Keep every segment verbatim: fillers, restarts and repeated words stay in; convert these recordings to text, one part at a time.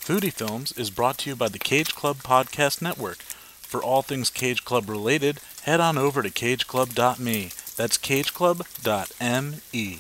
Foodie Films is brought to you by the Cage Club Podcast Network. For all things Cage Club related, head on over to cage club dot me. That's cage club dot me.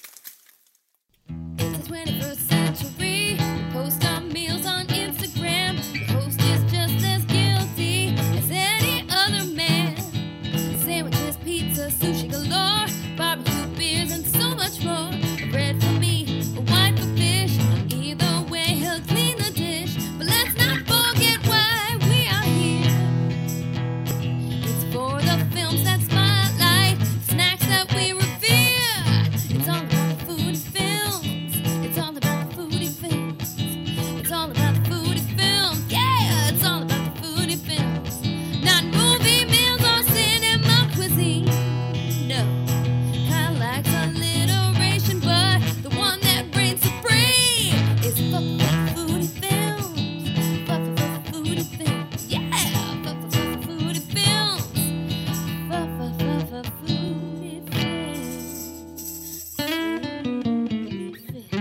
It's the twenty-first century. We post our meals on Instagram. The host is just as guilty as any other man. Sandwiches, pizza, sushi galore, barbecue beers, and so much more. Bread for me, a wine for fish. Either way, he'll clean the dish. But let's not forget why we are here. It's for the films that spotlight, snacks that we revere. It's all about the food and films. It's all about the foodie films. It's all about the foodie films. Yeah, it's all about the foodie films. Not movie meals or cinema cuisine. No, Kyle likes alliteration, but the one that reigns supreme is fuck fuck foodie films. Fuck fuck foodie films. Yeah, fuck fuck fuck foodie films. Fuck fuck fuck fuck foodie films. Foodie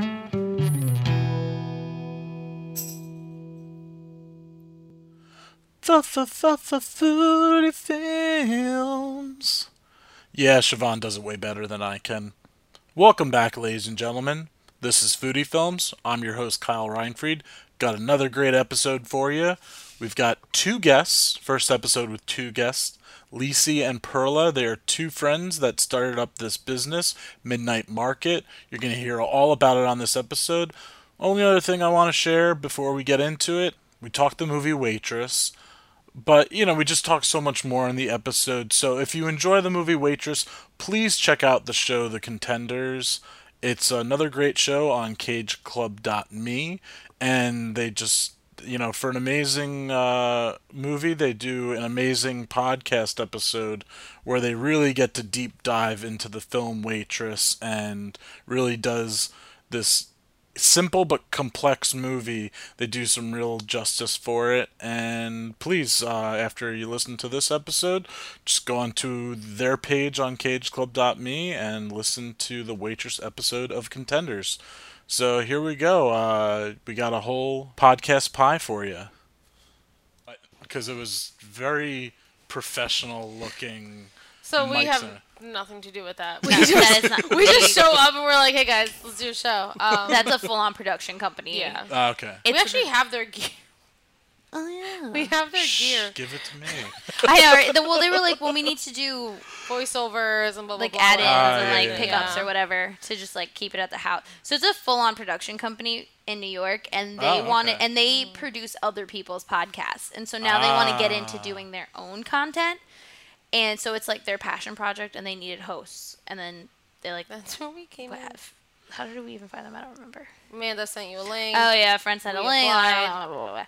Foodie Films. Yeah, Siobhan does it way better than I can. Welcome back, ladies and gentlemen. This is Foodie Films. I'm your host, Kyle Reinfried. Got another great episode for you. We've got two guests. First episode with two guests. Lisi and Perla. They are two friends that started up this business, Midnight Market. You're going to hear all about it on this episode. Only other thing I want to share before we get into it, we talked the movie Waitress. But, you know, we just talk so much more in the episode. So if you enjoy the movie Waitress, please check out the show The Contenders. It's another great show on cage club dot me. And they just, you know, for an amazing uh, movie, they do an amazing podcast episode where they really get to deep dive into the film Waitress and really does this simple but complex movie. They do some real justice for it, and please, uh, after you listen to this episode, just go onto their page on cage club dot me and listen to the Waitress episode of Contenders. So here we go. Uh, we got a whole podcast pie for you. Because it was very professional looking. So we mics have and- nothing to do with that. We No, just, that is not. we just show up and we're like, hey guys, let's do a show. Um, That's a full-on production company. yeah. Ah, okay. We It's actually have their gear. Oh yeah. We have their Shh, gear. give it to me. I know. Right? The- Well, they were like, well, we need to do Voiceovers and blah, blah, like blah. add-ins Ah, and yeah, like yeah, pickups yeah. or whatever to just like keep it at the house. So it's a full-on production company in New York, and they Oh, want it, okay. and they produce other people's podcasts, and so now they want to get into Ah. doing their own content, and so it's like their passion project, and they needed hosts, and then they like, That's where we came what, in. how did we even find them? I don't remember. Amanda sent you a link. Oh yeah, friend sent a We link. applied. Blah, blah, blah, blah.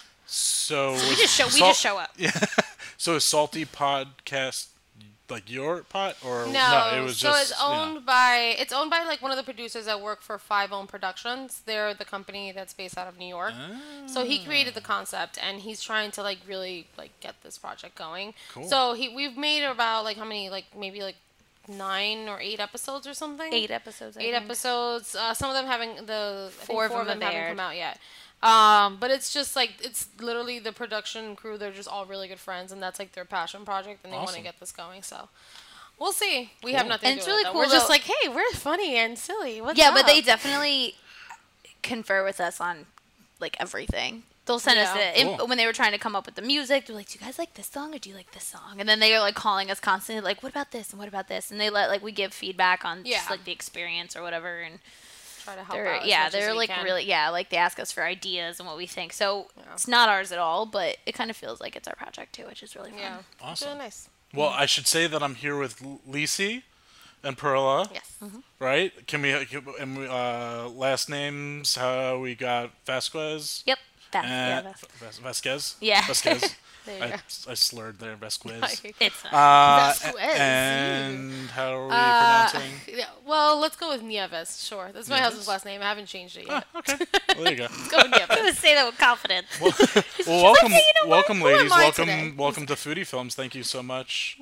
So We just show. We Salt- just show up. Yeah. So is Salty Podcast like your pot or No, it was so just it's you know. owned by it's owned by like one of the producers that work for Five Own Productions. They're the company that's based out of New York. So he created the concept, and he's trying to like really like get this project going. Cool. So he we've made about like how many like maybe like nine or eight episodes or something. Eight episodes. I Eight think. episodes. Uh, some of them having the I think Four of four of them them have haven't aired. come out yet. Um, but it's just like it's literally the production crew. They're just all really good friends, and that's like their passion project, and they want to Awesome. get this going. So we'll see. We have Cool. nothing And to it's do really with it, though. cool, We're just though- like, hey, we're funny and silly. What's Yeah, but up? they definitely confer with us on like everything. They'll send us Yeah. the in- Cool. when they were trying to come up with the music. They're like, "Do you guys like this song or do you like this song?" And then they are like calling us constantly, like, "What about this and what about this?" And they let like we give feedback on Yeah. just like the experience or whatever. And try to help they're out. as yeah, much as they're we like can. really yeah, like they ask us for ideas and what we think. So Yeah. it's not ours at all, but it kind of feels like it's our project too, which is really fun. Yeah, It's Awesome. really nice. Well, I should say that I'm here with L- Lisi and Perla, Yes. right? Can we, can, and we uh, last names? How we got Vasquez? Yep. That's, yeah, And that's, Vas- Vasquez? Yeah. Vasquez. There you I, go. I slurred there, Vasquez. it's not. Uh, Vasquez. and how are we Uh, pronouncing? yeah, well, let's go with Nieves. Sure, that's my Nieves? husband's last name. I haven't changed it yet. Ah, okay. Well, there you go. Let's go with Nieves. I'm gonna say that with confidence. Well, welcome, you know what? welcome, Who am ladies. I Welcome, today? welcome to Foodie Films. Thank you so much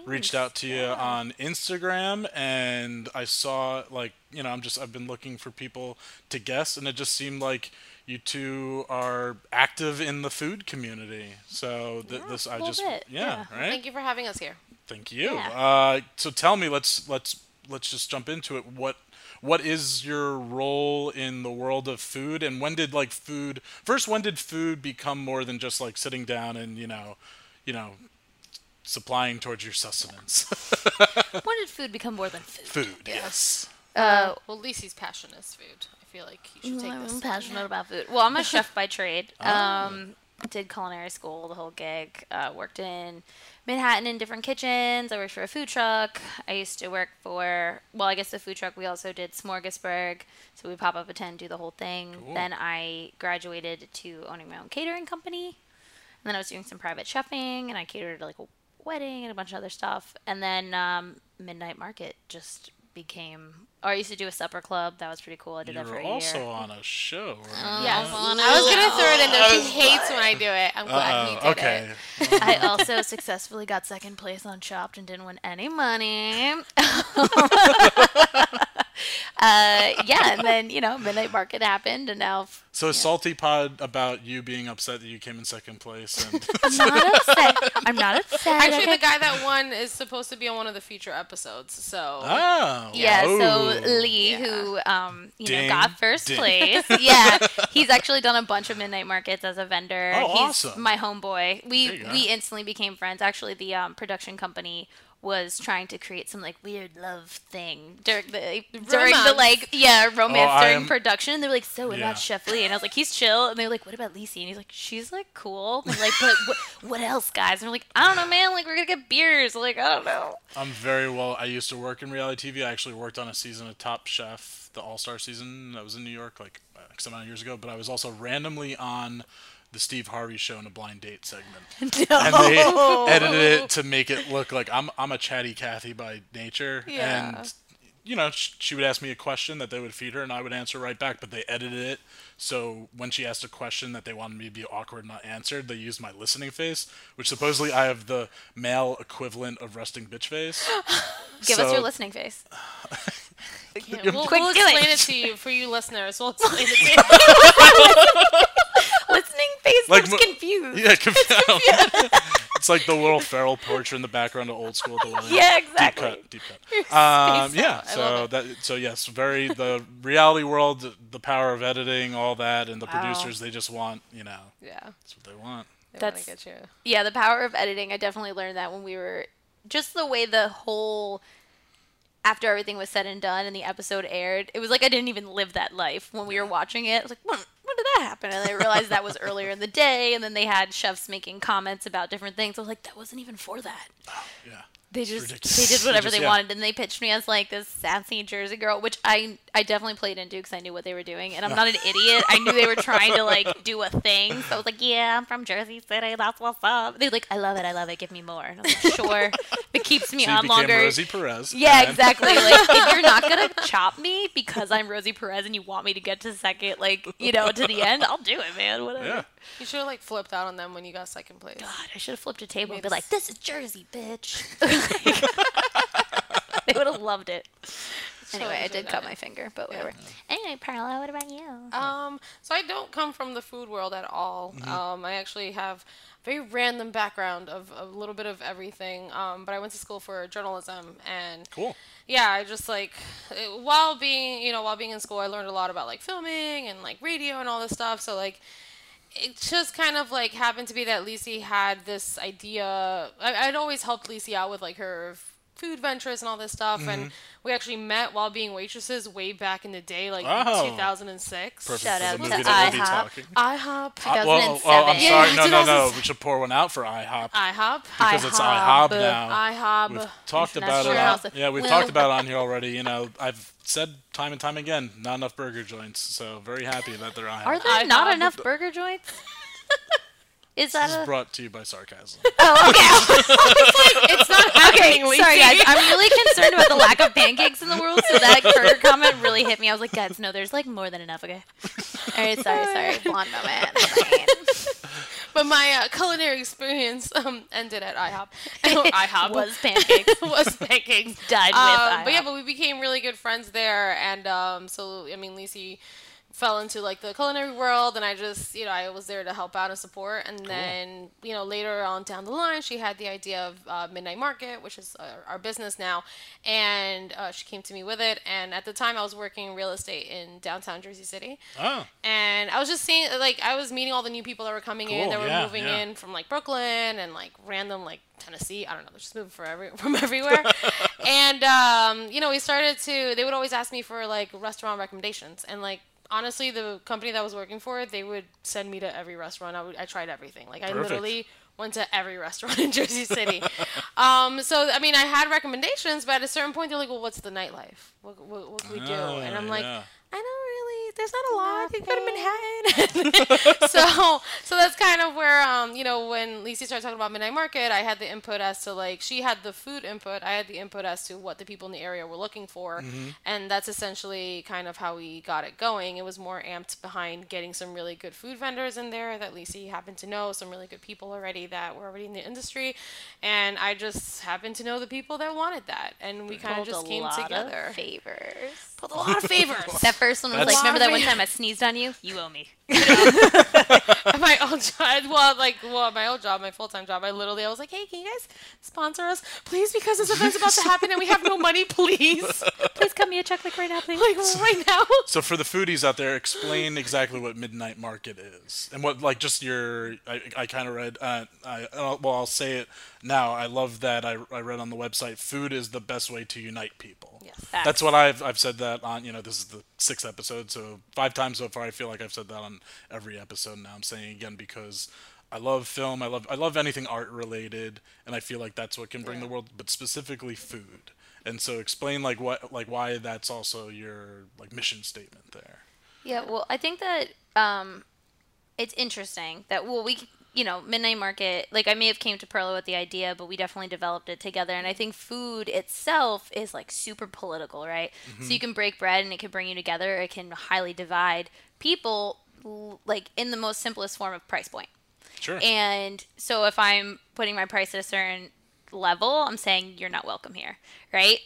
reached out to you on Instagram, and I saw like you know I'm just I've been looking for people to guest, and it just seemed like you two are active in the food community. So th- Yeah, this a I little just bit, yeah, yeah. right. Thank you for having us here. Thank you. Yeah. Uh, so tell me, let's let's let's just jump into it. What what is your role in the world of food, and when did like food first? When did food become more than just like sitting down and you know, you know, supplying towards your sustenance? When did food become more than food? Food, yes. Uh, Well, Lisi's passion is food. I feel like you should take I'm this. passionate about food. Well, I'm a chef by trade. Oh. Um, did culinary school, the whole gig. Uh, worked in Manhattan in different kitchens. I worked for a food truck. I used to work for, well, I guess the food truck, we also did Smorgasburg. So we pop up, attend, do the whole thing. Cool. Then I graduated to owning my own catering company. And then I was doing some private chefing, and I catered like a wedding and a bunch of other stuff. And then um, Midnight Market just became, or I used to do a supper club. That was pretty cool. I did You that for were a year. also on a show. Right? Yes. I was gonna throw it in there. She hates when I do it. I'm glad he Uh, did okay. it. I also successfully got second place on Chopped and didn't win any money. uh, yeah, and then, you know, Midnight Market happened, and now f- So is Salty Pod about you being upset that you came in second place? And I'm not upset. I'm not upset. Actually, okay? the guy that won is supposed to be on one of the future episodes. So oh, Yeah, so Ooh. Lee, Yeah. who um, you Ding, know, got first ding. place, yeah, he's actually done a bunch of midnight markets as a vendor. Oh, he's awesome. my homeboy. There We you go. we instantly became friends. Actually, the um, production company was trying to create some like weird love thing during the during the Romance. like yeah romance Oh, I during am- production. And they were like, "So what Yeah. about Chef Lee?" And I was like, "He's chill." And they were like, "What about Lisi?" And he's like, "She's like cool." And they're like, "But what, what else, guys?" And we're like, "I don't know, man. Like we're gonna get beers." Like I don't know. I'm very well. I used to work in reality T V. I actually worked on a season of Top Chef, the All Star season. That was in New York, like X amount of years ago. But I was also randomly on the Steve Harvey Show in a blind date segment, and they edited it to make it look like I'm I'm a chatty Cathy by nature, Yeah. and you know sh- she would ask me a question that they would feed her, and I would answer right back. But they edited it so when she asked a question that they wanted me to be awkward and not answered, they used my listening face, which supposedly I have the male equivalent of resting bitch face. Give us So- your listening face. Yeah, we'll, Quick, we'll do it. explain it. to you for you listeners. We'll explain it to you. Listening face Like looks mo- confused. Yeah, conf- it's like the Will Ferrell portrait in the background of Old School. The William. Yeah, exactly. Deep cut, deep cut. Um, so- yeah, I so love it. that so yes, very the reality world, the power of editing, all that, and the Wow. producers they just want, you know, Yeah. that's what they want. They That's- want to get you. Yeah, the power of editing. I definitely learned that when we were just the way the whole after everything was said and done and the episode aired, it was like I didn't even live that life when we were watching it. I was like, when, when did that happen? And I realized that was earlier in the day, and then they had chefs making comments about different things. I was like, that wasn't even for that. Yeah. They It's just ridiculous. they did They whatever just- they yeah. wanted, and they pitched me as like this sassy Jersey girl, which I I definitely played into because I knew what they were doing, and I'm not an idiot. I knew they were trying to like do a thing, so I was like, yeah, I'm from Jersey City, that's what's up. They're like, I love it, I love it, give me more. And I was like, sure, if it keeps me So you on became longer. Rosie Perez. Yeah, and- exactly. Like if you're not gonna chop me because I'm Rosie Perez and you want me to get to second, like you know, to the end, I'll do it, man. Whatever. Yeah. You should have like flipped out on them when you got second place. God, I should have flipped a table and Made be us- like, "This is Jersey, bitch." They would have loved it. Anyway, I should've did done cut it. my finger, but whatever. Anyway, Perla, what about you? Um, so I don't come from the food world at all. Mm-hmm. Um, I actually have a very random background of a little bit of everything. Um, but I went to school for journalism, and Cool. yeah, I just like uh, while being you know while being in school, I learned a lot about like filming and like radio and all this stuff. So like. It just kind of like happened to be that Lisi had this idea. I, I'd always helped Lisi out with like her f- food ventures and all this stuff, Mm-hmm. and we actually met while being waitresses way back in the day, like Oh. two thousand six. Perfect Shout for out the to movie that we'll be IHOP. talking. IHOP. Uh, well, two thousand seven. well, I'm Yeah, sorry. No, no, no. two thousand We should pour one out for IHOP IHOP. because it's IHOP. IHOP now. IHOP. We've talked about it. International On, House. yeah, we've Well- talked about it on here already. You know, I've said time and time again, not enough burger joints. So very happy that they're IHOP. Are there I not have- enough burger joints? Is that This is a... brought to you by sarcasm. Oh, okay. It's not Okay, happening, Lisi. sorry guys. I'm really concerned about the lack of pancakes in the world, so that burger comment really hit me. I was like, guys, no, there's like more than enough, okay? Alright, sorry, sorry. Blonde moment. Fine. but my uh, culinary experience um, ended at IHOP. IHOP Was pancakes. was pancakes. Died with Um, but yeah, IHOP. but we became really good friends there, and um, so I mean, Lacey fell into like the culinary world, and I just, you know, I was there to help out and support. And then, you know, later on down the line, she had the idea of uh, Midnight Market, which is uh, our business now, and uh, she came to me with it. And at the time, I was working in real estate in downtown Jersey City, Oh, and I was just seeing, like, I was meeting all the new people that were coming in, Cool, that were yeah, moving yeah. in from like Brooklyn and like random like Tennessee. I don't know, they're just moving for every, from everywhere. And um, you know, we started to. They would always ask me for like restaurant recommendations, and like honestly, the company that I was working for, they would send me to every restaurant. I would, I tried everything. Like I Perfect. literally went to every restaurant in Jersey City. um, so I mean, I had recommendations, but at a certain point, they're like, "Well, what's the nightlife? What, what, what can we do?" Oh, And I'm like, yeah. I don't really. There's not a lot. You go to Manhattan. so, so that's kind of where, um, you know, when Lacey started talking about Midnight Market, I had the input as to like she had the food input. I had the input as to what the people in the area were looking for, and that's essentially kind of how we got it going. It was more amped behind getting some really good food vendors in there that Lacey happened to know, some really good people already that were already in the industry, and I just happened to know the people that wanted that, and we kind of Pulled just a came lot together. of favors. Pulled a lot of favors. That first one was That's- like, remember that one Laughing. time I sneezed on you? You owe me. At my old job, well, like, well, my old job, my full-time job, I literally, I was like, hey, can you guys sponsor us, please, because this event's about to happen and we have no money, please, Please cut me a check like right now, please. like right now. So for the foodies out there, explain exactly what Midnight Market is and what, like, just your. I, I kind of read. Uh, I uh, well, I'll say it now. I love that I, I read on the website. Food is the best way to unite people. Yes. That's what I've I've said that on. You know, this is the sixth episode, so five times so far. I feel like I've said that on every episode. Now I'm saying it again because I love film. I love I love anything art related, and I feel like that's what can bring Yeah. the world, but specifically food. And so explain like what like why that's also your like mission statement there. Yeah, well, I think that um, it's interesting that, well, we, you know, Midnight Market, like I may have came to Perla with the idea, but we definitely developed it together. And I think food itself is like super political, right? So you can break bread and it can bring you together. It can highly divide people, l- like in the most simplest form of price point. Sure. And so if I'm putting my price at a certain level, I'm saying you're not welcome here, right?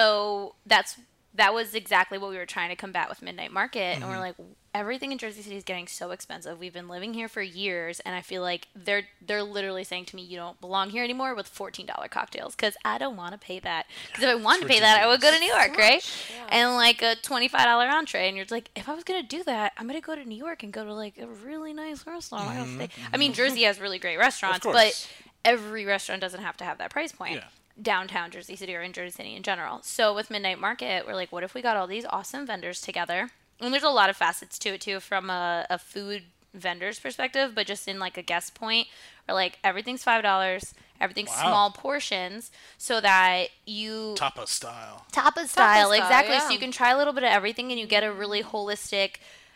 So that's that was exactly what we were trying to combat with Midnight Market. And we're like, everything in Jersey City is getting so expensive. We've been living here for years, and I feel like they're they're literally saying to me, you don't belong here anymore with fourteen dollar cocktails, because I don't want to pay that. Because if I wanted to pay that, I would go to New York, right? And like a twenty-five dollar entree, and you're like, if I was gonna do that, I'm gonna go to New York and go to like a really nice restaurant. I, don't think- I mean, Jersey has really great restaurants, course. but every restaurant doesn't have to have that price point. Yeah. Downtown Jersey City or in Jersey City in general. So with Midnight Market, we're like, what if we got all these awesome vendors together? And there's a lot of facets to it too, from a, a food vendor's perspective, but just in like a guest point, we're like, everything's five dollars, everything's Wow. small portions, so that you Tapa style. Tapa style, style, exactly. yeah. So you can try a little bit of everything, and you get a really holistic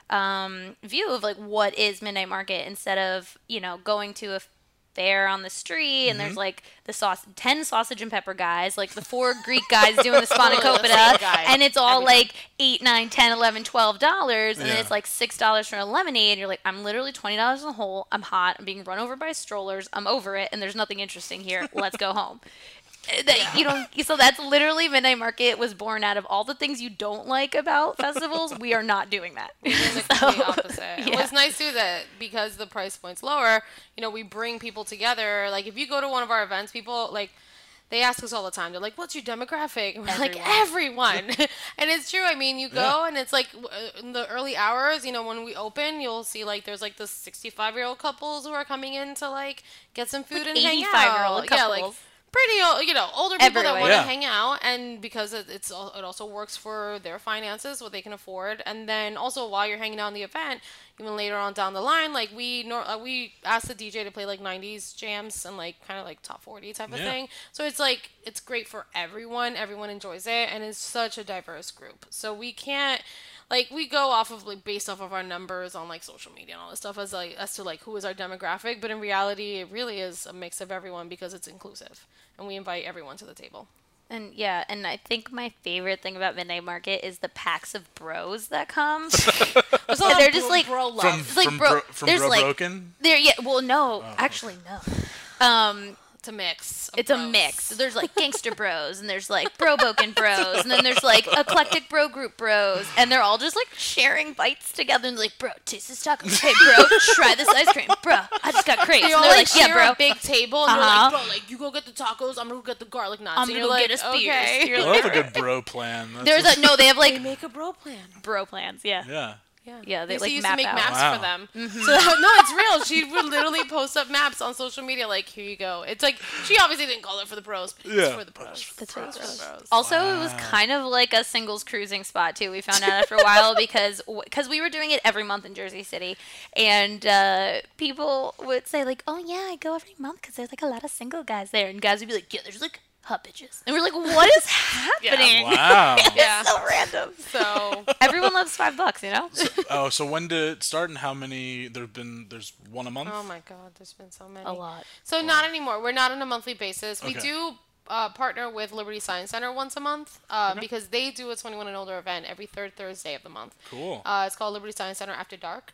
um, view of like what is Midnight Market, instead of, you know, going to a fair on the street and there's like the sauce ten sausage and pepper guys, like the four Greek guys doing the spanakopita, Same guy and it's all every time. like eight, nine, ten, eleven, twelve dollars, and then Yeah. it's like six dollars for a lemonade, and you're like, I'm literally twenty dollars in the hole, I'm hot, I'm being run over by strollers, I'm over it, and there's nothing interesting here, let's go home. That you don't. So that's literally Midnight Market was born out of all the things you don't like about festivals. We are not doing that. Doing the complete opposite. yeah. What's nice too that because the price point's lower, you know, we bring people together. Like if you go to one of our events, people like they ask us all the time. They're like, "What's your demographic?" And we're like, "Everyone." And it's true. I mean, you go Yeah. and it's like w- in the early hours. You know, when we open, you'll see like there's like the sixty-five year old couples who are coming in to like get some food and hang out. eighty-five-year-old Yeah, like couples. pretty old, you know, older people that Everywhere. want to Yeah. hang out, and because it, it's al- it also works for their finances, what they can afford, and then also while you're hanging out in the event, even later on down the line, like we nor- uh, we ask the D J to play like nineties jams and like kind of like top forty type of Yeah. thing. So it's like it's great for everyone. Everyone enjoys it, and it's such a diverse group. So we can't. Like we go off of like based off of our numbers on like social media and all this stuff as like as to like who is our demographic, but in reality it really is a mix of everyone because it's inclusive and we invite everyone to the table. And yeah, and I think my favorite thing about Midnight Market is the packs of bros that come. There's a lot they're of just bro, like- bro love. From It's like from bro- bro, from there's Bro like- Broken. There, yeah. Well, no, actually, no. Um, It's a mix. of it's a bros. mix. There's like gangster bros, and there's like bro boken bros, and then there's like eclectic bro group bros, and they're all just like sharing bites together and like, bro, taste this taco. Hey, bro, try this ice cream. Bro, I just got crepes. They And all they're like, like, share yeah, bro. a big table, and Uh-huh. they're like, bro, like you go get the tacos, I'm gonna go get the garlic knots. I'm and gonna you're go like, get us beers. okay. You're I love a good bro plan. That's There's just- a no. They have They like make a bro plan. bro plans. Yeah. yeah. Yeah, Yeah, they, Lisa like, used map to make out. maps Wow. for them. Mm-hmm. So no, it's real. She would literally post up maps on social media, like, "Here you go." It's like she obviously didn't call it for the pros, but it's Yeah. for the pros. That's For right. the pros. Also, it was kind of like a singles cruising spot too. We found out after a while because because we were doing it every month in Jersey City, and uh, people would say like, "Oh yeah, I go every month because there's like a lot of single guys there," and guys would be like, "Yeah, there's like hot bitches," and we're like, "What is happening?" Wow. Yeah. So random. So Everyone loves five bucks, you know. Oh, so when did it start, and how many? There've been there's one a month. oh my god, there's been so many. A lot. So not anymore. We're not on a monthly basis. We Okay. do uh, partner with Liberty Science Center once a month uh, because they do a twenty-one and older event every third Thursday of the month. Cool. Uh, it's called Liberty Science Center After Dark.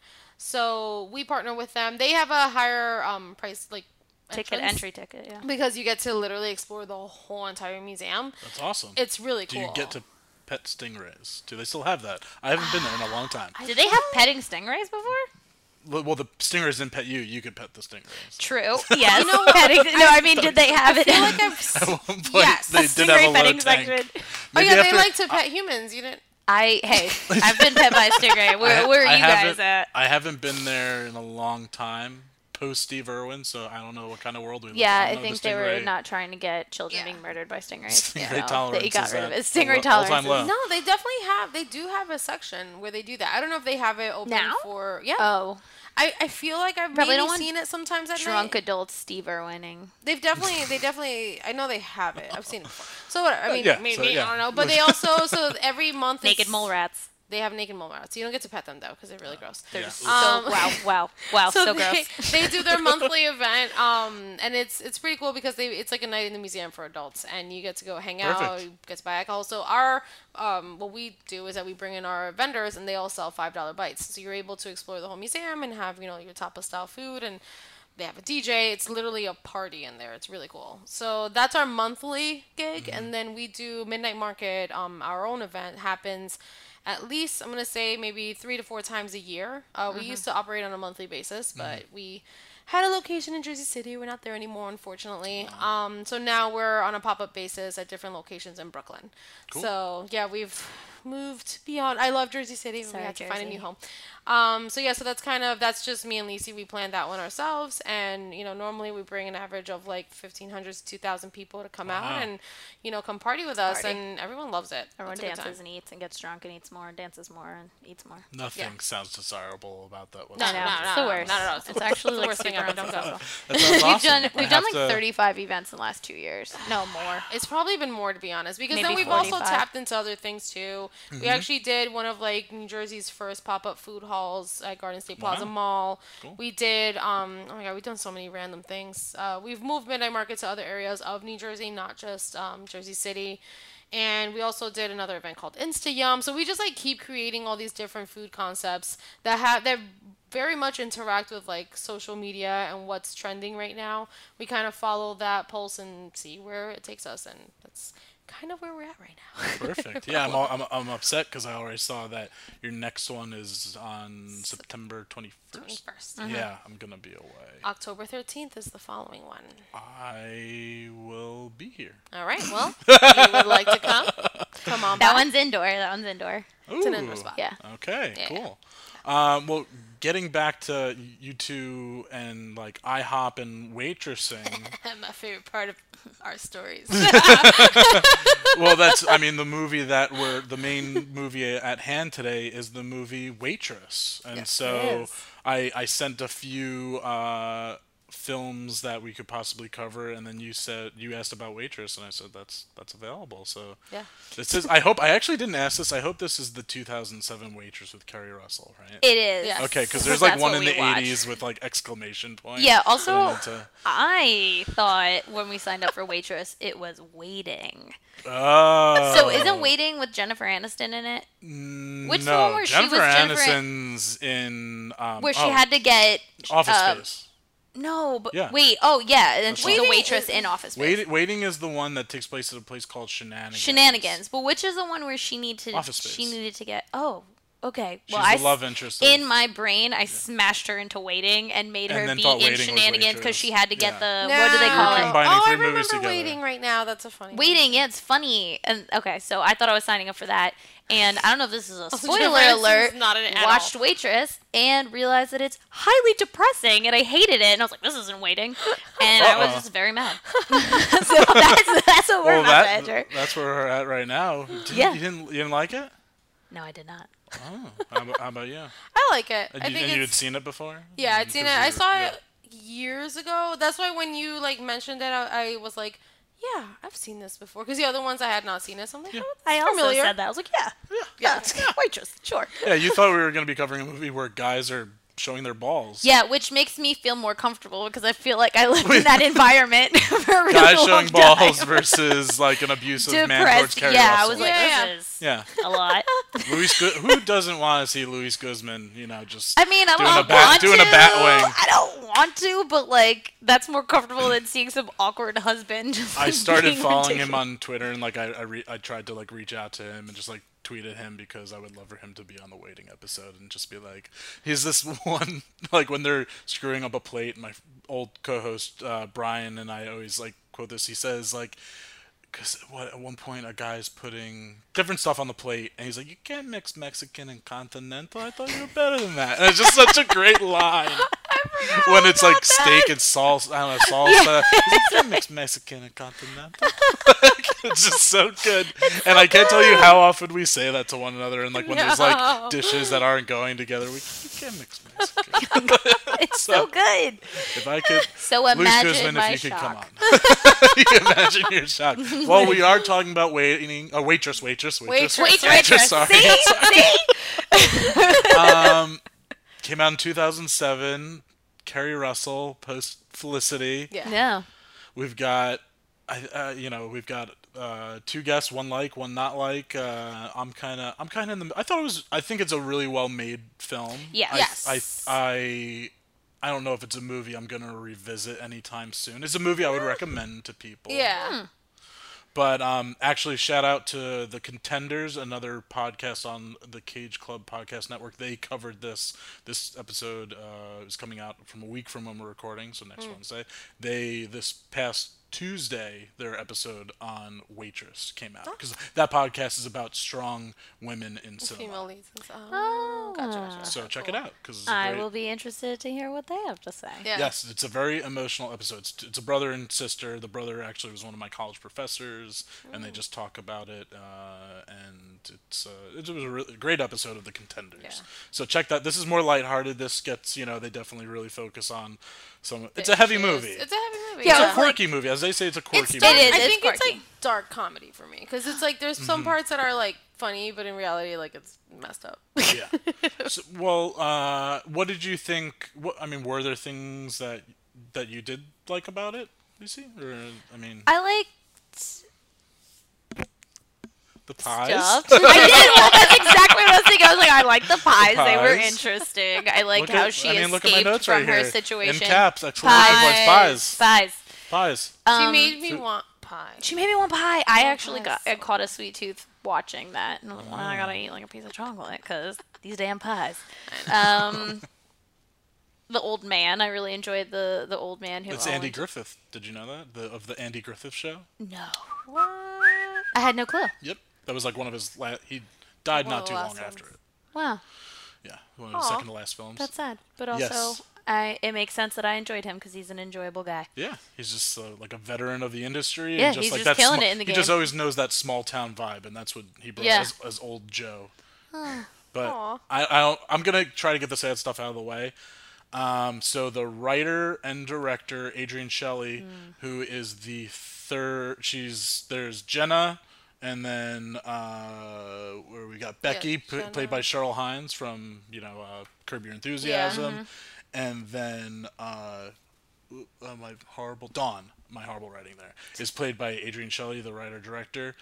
So we partner with them. They have a higher um, price, like Ticket entrance, entry ticket. Yeah. because you get to literally explore the whole entire museum. That's awesome. It's really Do cool. you get to pet stingrays? Do they still have that? I haven't been there in a long time. Did they have petting stingrays before? Well, well, the stingrays didn't pet you. You could pet the stingrays. True. Yes. petting, no, I mean, did they have it? I feel like I've At seen. one point, Yes, they a did have a Stingray low petting tank. section. Oh Maybe yeah, they after- like to pet humans. You didn't. I hey, I've been pet by a stingray. Where, I- where are I you guys haven't- at? I haven't been there in a long time. Post Steve Irwin, so I don't know what kind of world we live in. Yeah, I know think the they were Stingray- not trying to get children Yeah. being murdered by stingrays. Stingray you know, tolerance They got is rid of at it. Stingray all- all-time tolerance. low. is- No, they definitely have. They do have a section where they do that. I don't know if they have it open Now? for. Yeah. Oh, I, I feel like I've Probably maybe don't want seen it sometimes at drunk night. adult Steve Irwining. They've definitely, they definitely, I know they have it. I've seen it before. So what? I mean, yeah, maybe so, yeah. I don't know, but they also so every month Naked it's- mole rats. They have naked mole rats. You don't get to pet them though because they're really gross. They're Yeah. just Um, so wow, wow, wow, so, so gross. they, they do their monthly event, um, and it's it's pretty cool because they it's like a night in the museum for adults, and you get to go hang out, Perfect. you get to buy alcohol. So our um, what we do is that we bring in our vendors, and they all sell five dollar bites, so you're able to explore the whole museum and have you know your tapas style food, and they have a D J. It's literally a party in there. It's really cool. So that's our monthly gig, and then we do Midnight Market. Um, our own event happens at least I'm gonna say maybe three to four times a year. Uh, we used to operate on a monthly basis, but we had a location in Jersey City. We're not there anymore, unfortunately. Um, so now we're on a pop-up basis at different locations in Brooklyn. So yeah, we've moved beyond. I love Jersey City. Sorry, we had to find a Jersey. new home. Um, so yeah, so that's kind of that's just me and Lacey. We planned that one ourselves, and you know normally we bring an average of like fifteen hundred to two thousand people to come Wow. out and you know come party with us, party. and everyone loves it. Everyone It's a good dances time. and eats and gets drunk and eats more and dances more and eats more. Nothing Yeah. sounds desirable about that. No, whatsoever. no, know, no, it's the no, worst. no, no, no, It's actually the like worst thing super ever. Don't go. unsuccessful. That sounds We've awesome. done I we've done have like to- thirty-five events in the last two years. No more. It's probably been more to be honest, because then Maybe we've also forty-five. tapped into other things too. We actually did one of like New Jersey's first pop-up food halls at Garden State Plaza Wow. Mall. Cool. We did. Um, oh my god, we've done so many random things. Uh, we've moved Midnight Market to other areas of New Jersey, not just um, Jersey City. And we also did another event called Insta Yum. So we just like keep creating all these different food concepts that have that very much interact with like social media and what's trending right now. We kind of follow that pulse and see where it takes us, and that's kind of where we're at right now. Perfect. Yeah, I'm, all, I'm, I'm upset because I already saw that your next one is on September twenty-first. twenty-first. Yeah, I'm going to be away. October thirteenth is the following one. I will be here. All right. Well, you would like to come? Come on That by. one's indoor. That one's indoor. It's an Ooh. indoor spot. Yeah. Okay, Yeah. cool. Um, well, getting back to you two and like IHOP and waitressing. My favorite part of our stories. Well, that's I mean the movie that we're the main movie at hand today is the movie Waitress, and Yes, so it is. I I sent a few uh, films that we could possibly cover, and then you said you asked about Waitress, and I said that's that's available. So Yeah. this is. I hope I actually didn't ask this. I hope this is the two thousand seven Waitress with Kerry Russell, right? It is. Yes. Okay, because there's like That's one what in we the watched. eighties with like exclamation points. Yeah, also, I wanted to- I thought when we signed up for Waitress, it was Waiting. Oh. So isn't Waiting with Jennifer Aniston in it? Mm, Which no, one where she Jennifer was Jennifer- Aniston's in um, Where she oh, had to get Office uh, Space. No, but Yeah. wait. Oh, yeah, and she's the Waiting waitress is- in Office Space. Wait, Waiting is the one that takes place at a place called Shenanigans. Shenanigans. But which is the one where she need to? Office Space. She needed to get. Oh, okay. She's Well, I the s- love interest. Of, in my brain, I smashed her into Waiting and made And her then be thought in Waiting was Shenanigans because Waitress. she had to get Yeah. the what do they call We're it? combining oh, I three remember movies together. Waiting right now. That's a funny. one. Waiting, yeah, it's funny. And okay, so I thought I was signing up for that, and I don't know if this is a spoiler Jennifer alert. Aniston's not in it at watched all. Waitress and realized that it's highly depressing, and I hated it. And I was like, "This isn't Waiting," and I was Uh-oh. just very mad. so that's that's what we're Well, about that, to enter. that's where we're at right now. Did, Yeah. You didn't, you didn't like it? No, I did not. Oh, how about, how about you? I like it. And, I you, think and you had it's seen it before? yeah, I'd seen it. Because I you're- saw yeah. it years ago. That's why when you like mentioned it, I, I was like, yeah, I've seen this before. Because the other ones I had not seen it. So I'm like, Yeah. oh, I it's also familiar. said that. I was like, "Yeah, Yeah. yeah, Waitress, sure." Yeah, you thought we were going to be covering a movie where guys are showing their balls. Yeah, which makes me feel more comfortable because I feel like I lived in that environment for a really Guys long showing time. balls versus like an abusive man towards Depressed. Kerry Yeah, I Russell. was like, Yeah, this is yeah. a lot. Luis, Gu- who doesn't want to see Luis Guzman, you know, just I mean, I doing don't a bat, want doing to. a bat wing. I don't want to, but like that's more comfortable than seeing some awkward husband. Just, I like, started being following him ridiculous. on Twitter, and like I I, re- I tried to like reach out to him and just like tweeted him because I would love for him to be on the Waiting episode and just be like, he's this one like when they're screwing up a plate. My old co-host uh, Brian and I always like quote this. He says like, because what at one point a guy's putting different stuff on the plate, and he's like, "You can't mix Mexican and continental. I thought you were better than that." And it's just such a great line. When it's like steak and salsa, I don't know, salsa. He's like, "You can't mix Mexican and continental." It's just so good. And I can't tell you how often we say that to one another, and like when there's No. like dishes that aren't going together, we you can't mix Mexican. It's so good. If I could, So Luis imagine Guzman, my if you could come shock. on. You can imagine your shock. Well, we are talking about waiting. A waitress, waitress, waitress, Waitress, Waitress, Sorry. see, see. Um, came out in two thousand seven. Kerry Russell, post Felicity. Yeah. No. We've got, I, uh, you know, we've got uh, two guests, one like, one not like. Uh, I'm kind of, I'm kind of in the. I thought it was. I think it's a really well made film. Yeah. I, Yes. I, I, I don't know if it's a movie I'm gonna revisit anytime soon. It's a movie I would recommend to people. Yeah. But um, actually, shout out to the Contenders, another podcast on the Cage Club Podcast Network. They covered this. This episode uh, is coming out from a week from when we're recording, so next Wednesday. They this past Tuesday, their episode on Waitress came out because that podcast is about strong women in cinema. Female leads and stuff. Oh. Gotcha, gotcha. So check it out because I will be interested to hear what they have to say. Yeah. Yes, it's a very emotional episode. It's, it's a brother and sister. The brother actually was one of my college professors, and they just talk about it. Uh, and it's uh, it was a really great episode of The Contenders. Yeah. So check that. This is more lighthearted. This gets you know they definitely really focus on some. It's a heavy It's- movie. It's a heavy movie. Yeah, It's a like- quirky movie, as they say. It's a quirky It's movie. dark. It is, I it's think it's quirky. like dark comedy for me because it's like there's some parts that are like funny, but in reality, like it's messed up. Yeah. So, well, uh, what did you think? What I mean, were there things that that you did like about it, Lucy? Or I mean, I liked the pies. stuff. I did. Well, that's exactly what I was thinking. I was like, I like the pies. They were pies. interesting. I like Look how at- she I mean, look at my escaped notes from right her here. situation. In caps, exclamation points, pies. Pies. Pies. she Um, made me so- want pie. She made me want pie. I actually pies. got I caught a sweet tooth watching that, and I was like, well, I gotta eat like a piece of chocolate because these damn pies. Um, the old man. I really enjoyed the the old man who. It's Andy owned- Griffith. Did you know that? The of the Andy Griffith show? No, What? I had no clue. Yep. That was like one of his la- he died One of not the too long last after ones. it. Wow, Yeah, one of his Aw. second to last films. that's sad, but also Yes. I it makes sense that I enjoyed him because he's an enjoyable guy. Yeah, he's just uh, like a veteran of the industry. Yeah, and just he's like just that killing sma- it in the He just game. always knows that small town vibe, and that's what he brought Yeah. as, as old Joe. But Aw. I, I don't, I'm gonna try to get the sad stuff out of the way. Um, so the writer and director Adrienne Shelley, Hmm. who is the third, she's there's Jenna, and then uh, where we got Becky, p- Jenna. played by Cheryl Hines from you know uh, Curb Your Enthusiasm, mm-hmm. and then uh, uh, my horrible Dawn, my horrible writing there is played by Adrienne Shelley, the writer director.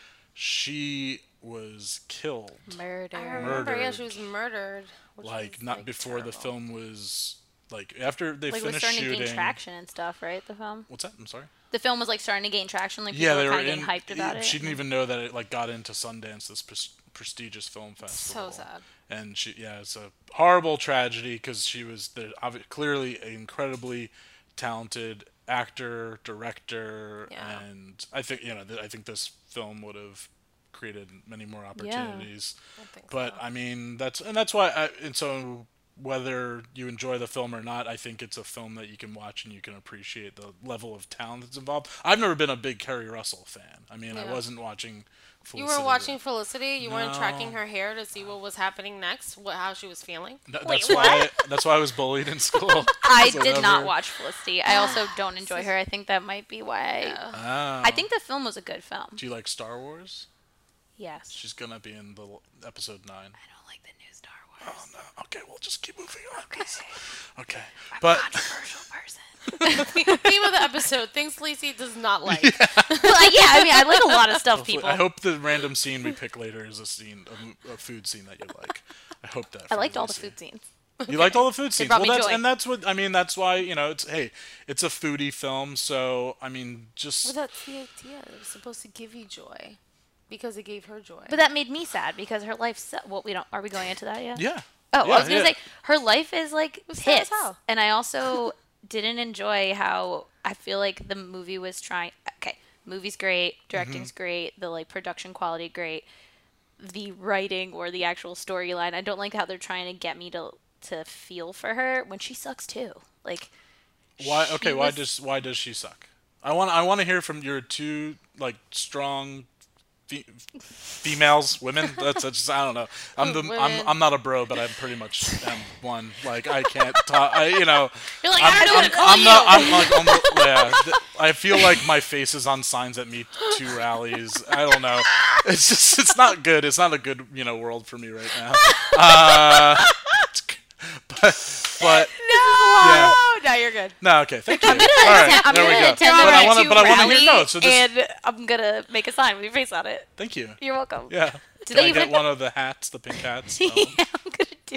She was killed. Murder. I remember, yeah, Murdered. she was murdered. Which Like was, not like, before the terrible. film was like after they Like, it was finished starting to shooting. gain traction and stuff, right? The film. What's that? I'm sorry. The film was like starting to gain traction. Like people Yeah, were they were kind of in. getting hyped about it. She didn't even know that it like got into Sundance, this pres- prestigious film festival. So sad. And she, yeah, it's a horrible tragedy because she was the obvi- clearly an incredibly talented actor, director, Yeah. and I think you know th- I think this film would have created many more opportunities. I think But so. I mean that's and that's why I and so whether you enjoy the film or not, I think it's a film that you can watch and you can appreciate the level of talent that's involved. I've never been a big Kerry Russell fan. I mean, I Yeah. wasn't watching. You Felicity were watching Felicity. You weren't No. tracking her hair to see what was happening next, what how she was feeling. Th- Wait, that's what? why. That's why I was bullied in school. I 'Cause did not never- watch Felicity. I also don't enjoy her. I think that might be why. I, Ah. I think the film was a good film. Do you like Star Wars? Yes. She's gonna be in the l- episode nine. I don't like the new Star Wars. Oh no. Okay, we'll just keep moving on. Okay. Okay, I'm but a controversial person. Theme of the episode: things Lacey does not like. well, yeah, I mean, I like a lot of stuff, hopefully- people. I hope the random scene we pick later is a scene, a, mo- a food scene that you like. I hope that. I for liked you, all the Lacey. food scenes. You liked all the food scenes. brought Well, me that's joy. and that's what I mean. That's why you know it's hey, it's a foodie film. So I mean, just Well, that's the idea. It was supposed to give you joy, because it gave her joy. But that made me sad because her life. Su- well, we don't. Are we going into that yet? yeah. Oh, yeah, I was gonna yeah. say her life is like was sad as hits, hell. and I also didn't enjoy how I feel like the movie was trying. Okay, movie's great, directing's Mm-hmm. great, the like production quality great, the writing or the actual storyline. I don't like how they're trying to get me to to feel for her when she sucks too. Like Why? she Okay. Why was- does why does she suck? I want I want to hear from your two like strong fe- females, women. That's, that's I don't know. I'm the I'm Women. I'm not a bro, but I'm pretty much am one. Like I can't talk. I you know. You're like, I'm, I don't know what I'm, to call I'm you. not. I'm like on the, yeah. th- I feel like my face is on signs at Me Too rallies. I don't know. It's just it's not good. It's not a good you know world for me right now. Uh, but but no, Yeah. no, you're good. no. Okay. Thank you. I'm gonna All right. attend, I'm there we gonna go. attend But the I want to. Me But I Too want to hear rally, notes. So just and I'm gonna make a sign with your face on it. thank you. You're welcome. Yeah. Do Can they I even- get one of the hats, the pink hats? Um, yeah, I'm gonna do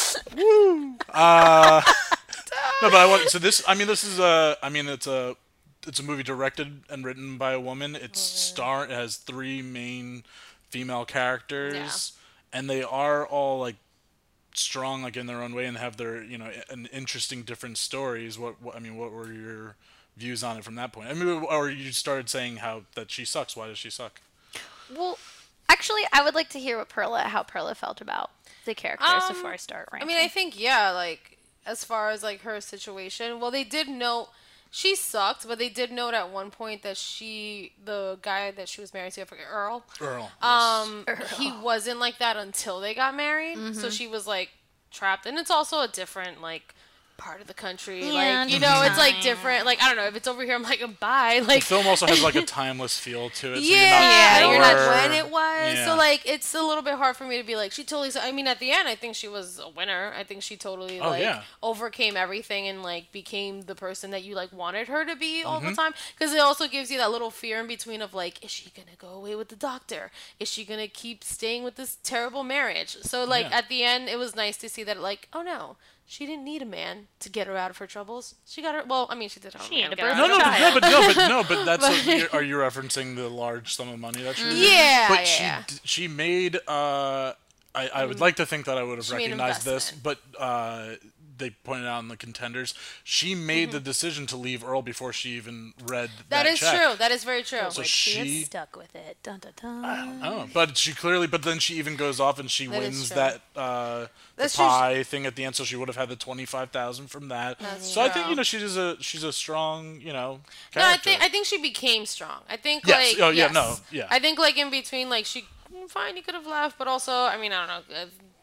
it. uh, no, but I want. So this, I mean, this is a. I mean, it's a. It's a movie directed and written by a woman. It's star. It has three main female characters, and they are all like strong, like in their own way, and have their you know an interesting different stories. What, what I mean, what were your views on it from that point? I mean, or you started saying how that she sucks. Why does she suck? Well, actually, I would like to hear what Perla, how Perla felt about the characters Um, before I start I ranking. mean, I think yeah, like as far as like her situation, well, they did note she sucked, but they did note at one point that she, the guy that she was married to, I forget, Earl, Earl. um, he wasn't like that until they got married. So she was like trapped, and it's also a different like part of the country. Yeah, like you know, it's like fine. different. Like I don't know if it's over here, I'm like bye. Like The film also has like a timeless feel to it. So yeah, you're you're not not sure. when it was. Yeah. So like it's a little bit hard for me to be like she totally. I mean, at the end, I think she was a winner. I think she totally Oh, like yeah. overcame everything and like became the person that you like wanted her to be all Mm-hmm. the time. Because it also gives you that little fear in between of like, is she gonna go away with the doctor? Is she gonna keep staying with this terrible marriage? So like Yeah. at the end, it was nice to see that like, oh no. She didn't need a man to get her out of her troubles. She got her. Well, I mean, she did. Have a She man had get a her No, out no, of but, her no, child. but no, but no, but that's. What, you're- are you referencing the large sum of money that she? made? Yeah, but yeah, she yeah. d- she made. Uh, I I would like to think that I would have She made recognized this, investment. but uh, they pointed out in the contenders, she made Mm-hmm. the decision to leave Earl before she even read that, That is check. true. That is very true. So Which she, she- is stuck with it. Dun, dun, dun. Oh, but she clearly, but then she even goes off and she That is wins true. that uh, the That's true. pie thing at the end, so she would have had the twenty five thousand from that. That's so I think true. you know she's a she's a strong you know. No, I Character. think I think she became strong. I think Yes. like Oh, yeah, yes. no, yeah. I think like in between, like she mm, fine, you could have left, but also I mean I don't know. Uh,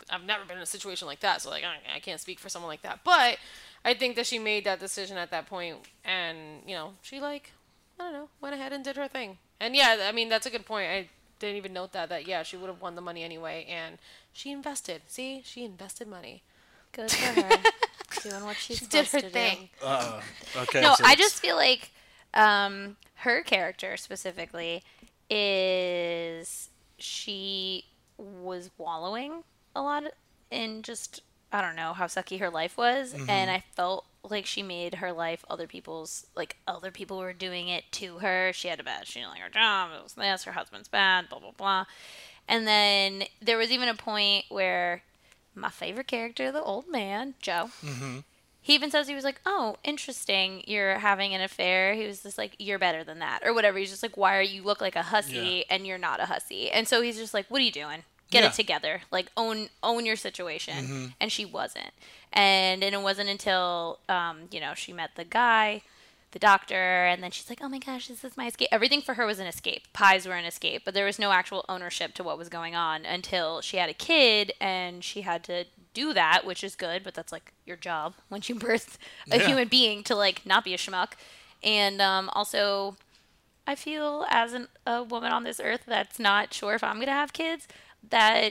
I've never been in a situation like that, so like I, I can't speak for someone like that. But I think that she made that decision at that point, and you know, she like I don't know, went ahead and did her thing. And yeah, I mean that's a good point. I didn't even note that. That yeah, she would have won the money anyway, and she invested. See, she invested money. Good for her. Doing what she's She did supposed her to do. thing. Uh, okay. No, so I it's- just feel like um, her character specifically is she was wallowing a lot in just I don't know how sucky her life was, and I felt like she made her life other people's like other people were doing it to her. She had a bad, she didn't like her job. It was this. Her husband's bad. Blah blah blah. And then there was even a point where my favorite character, the old man, Joe. He even says, he was like, oh, interesting, you're having an affair. He was just like, you're better than that. Or whatever. He's just like, why are you look like a hussy Yeah. and you're not a hussy? And so he's just like, what are you doing? Get Yeah. it together. Like, own own your situation. Mm-hmm. And she wasn't. And, and it wasn't until, um, you know, she met the guy, the doctor, and then she's like, oh my gosh, this is my escape. Everything for her was an escape. Pies were an escape. But there was no actual ownership to what was going on until she had a kid and she had to do that, which is good, but that's like your job once you birth a Yeah. human being to like not be a schmuck. And um, also, I feel as an, a woman on this earth that's not sure if I'm gonna have kids, that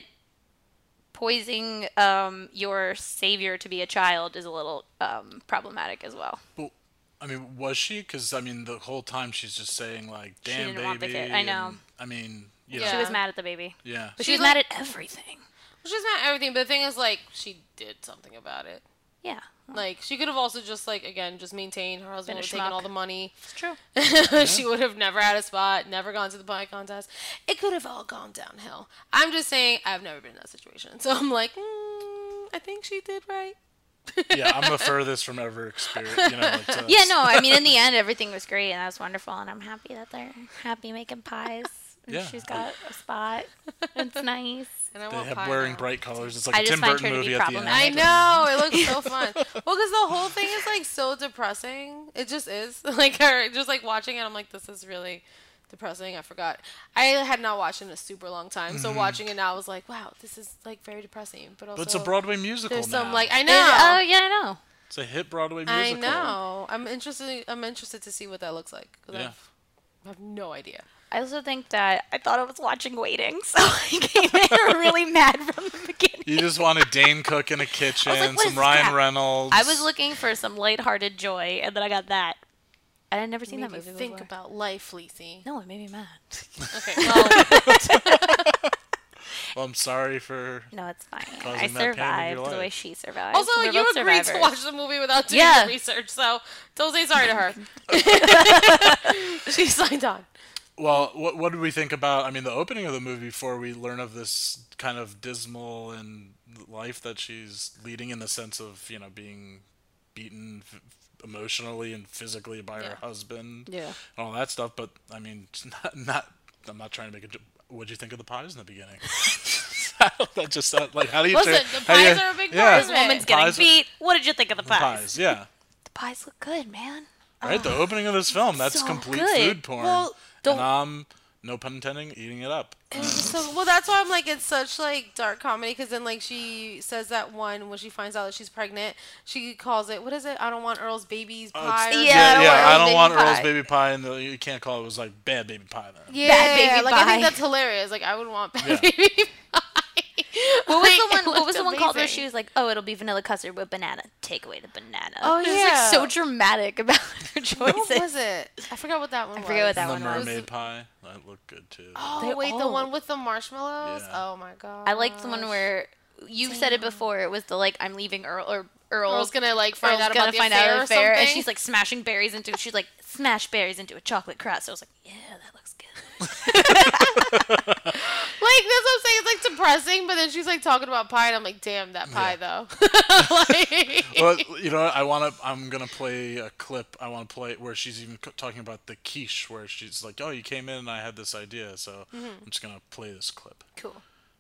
poisoning um, your savior to be a child is a little um, problematic as well. Well, I mean, was she? Because I mean, the whole time she's just saying like, She "Damn, didn't baby." want the kid. I know. and, I mean, you Yeah. know, She was mad at the baby, yeah. but She she was like- mad at everything. She's not everything, but the thing is, like, she did something about it. Yeah, Like, she could have also just, like, again, just maintained. Her husband Been a would have taken schmuck. all the money. it's true. She would have never had a spot, never gone to the pie contest. It could have all gone downhill. I'm just saying, I've never been in that situation. So I'm like, mm, I think she did right. Yeah, I'm the furthest from ever experience. You know, like to, Yeah, no, I mean, in the end, everything was great, and that was wonderful, and I'm happy that they're happy making pies. And Yeah. she's got a spot. It's nice. And I They want have pie wearing now. bright colors. It's like I a just Tim find Burton her to be movie at the end. I know, it looks so fun. Well, because the whole thing is like so depressing. It just is. Like her, just like watching it, I'm like, this is really depressing. I forgot. I had not watched it in a super long time, so watching it now I was like, wow, this is like very depressing. But also, Mm-hmm. But it's a Broadway musical there's now. some like I It- know. oh, yeah, I know. It's a hit Broadway I musical. know. I'm interested. I'm interested to see what that looks like. 'Cause Yeah. I've, I have no idea. I also think that I thought I was watching Waiting, so I came in really mad from the beginning. You just wanted Dane Cook in a kitchen, I was like, what some is Ryan that? Reynolds. I was looking for some lighthearted joy, and then I got that. I had never seen Made that you movie think before. about life, Lacey. No, it made me mad. Okay. Well, Well, I'm sorry for. No, it's fine. Causing I that pain in your survived the life. way she survived. also, We're you both agreed to survivors. watch the movie without doing Yeah. the research, so don't say sorry to her. She signed on. Well, what what did we think about? I mean, the opening of the movie before we learn of this kind of dismal and life that she's leading, in the sense of you know being beaten f- emotionally and physically by Yeah. her husband, Yeah. and all that stuff. But I mean, it's not, not I'm not trying to make a. jo- What'd you think of the pies in the beginning? that just sound, like how do you Listen, turn- the how do you- pies are a big yeah, part This of it. woman's getting Pies- beat. What did you think of the pies? pies, yeah. The pies look good, man. Right, the opening of this film, that's so complete good. food porn. Well, and don't- I'm, no pun intending, eating it up. And so well, that's why I'm like it's such like dark comedy because then like she says that one when she finds out that she's pregnant, she calls it what is it? I don't want Earl's baby's Oh, pie. it's- or Yeah, I don't yeah, want I Earl's don't baby want Earl's pie. baby pie, and the, you can't call it. It was like bad baby pie then. Yeah, Bad baby like I pie. think that's hilarious. Like I would want bad Yeah. baby pie. What was Like, the it one? What looked was the one called where amazing. she was like, "Oh, it'll be vanilla custard with banana. Take away the banana." Oh, It was yeah. like so dramatic about her choices. What was it? I forgot what that one I was. forget what that the one was. mermaid pie, that looked good too. Oh They wait, the all- one with the marshmallows. Yeah. Oh my god. I liked the one where you said it before. It was the like, "I'm leaving Earl," or Earl. Earl's gonna like find Earl's out gonna about the find affair out or of the affair, and something. she's like smashing berries into. She's like, "Smash berries into a chocolate crust." I was like, "Yeah, that looks good." Like that's what I'm saying. It's like depressing, but then she's like talking about pie, and I'm like, damn, that pie though. Like- Well, you know, what? I want to. I'm gonna play a clip. I want to play where she's even co- talking about the quiche, where she's like, "Oh, you came in and I had this idea." So Mm-hmm. I'm just gonna play this clip. Cool.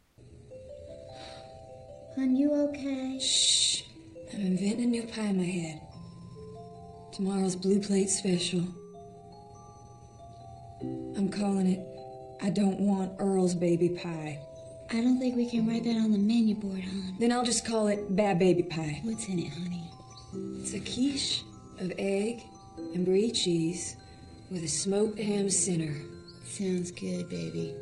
Hon, you okay? Shh. I'm inventing a new pie in my head. Tomorrow's Blue Plate Special. I'm calling it I Don't Want Earl's Baby Pie. I don't think we can write that on the menu board, hon. Then I'll just call it Bad Baby Pie. What's in it, honey? It's a quiche of egg and brie cheese with a smoked ham center. Sounds good, baby.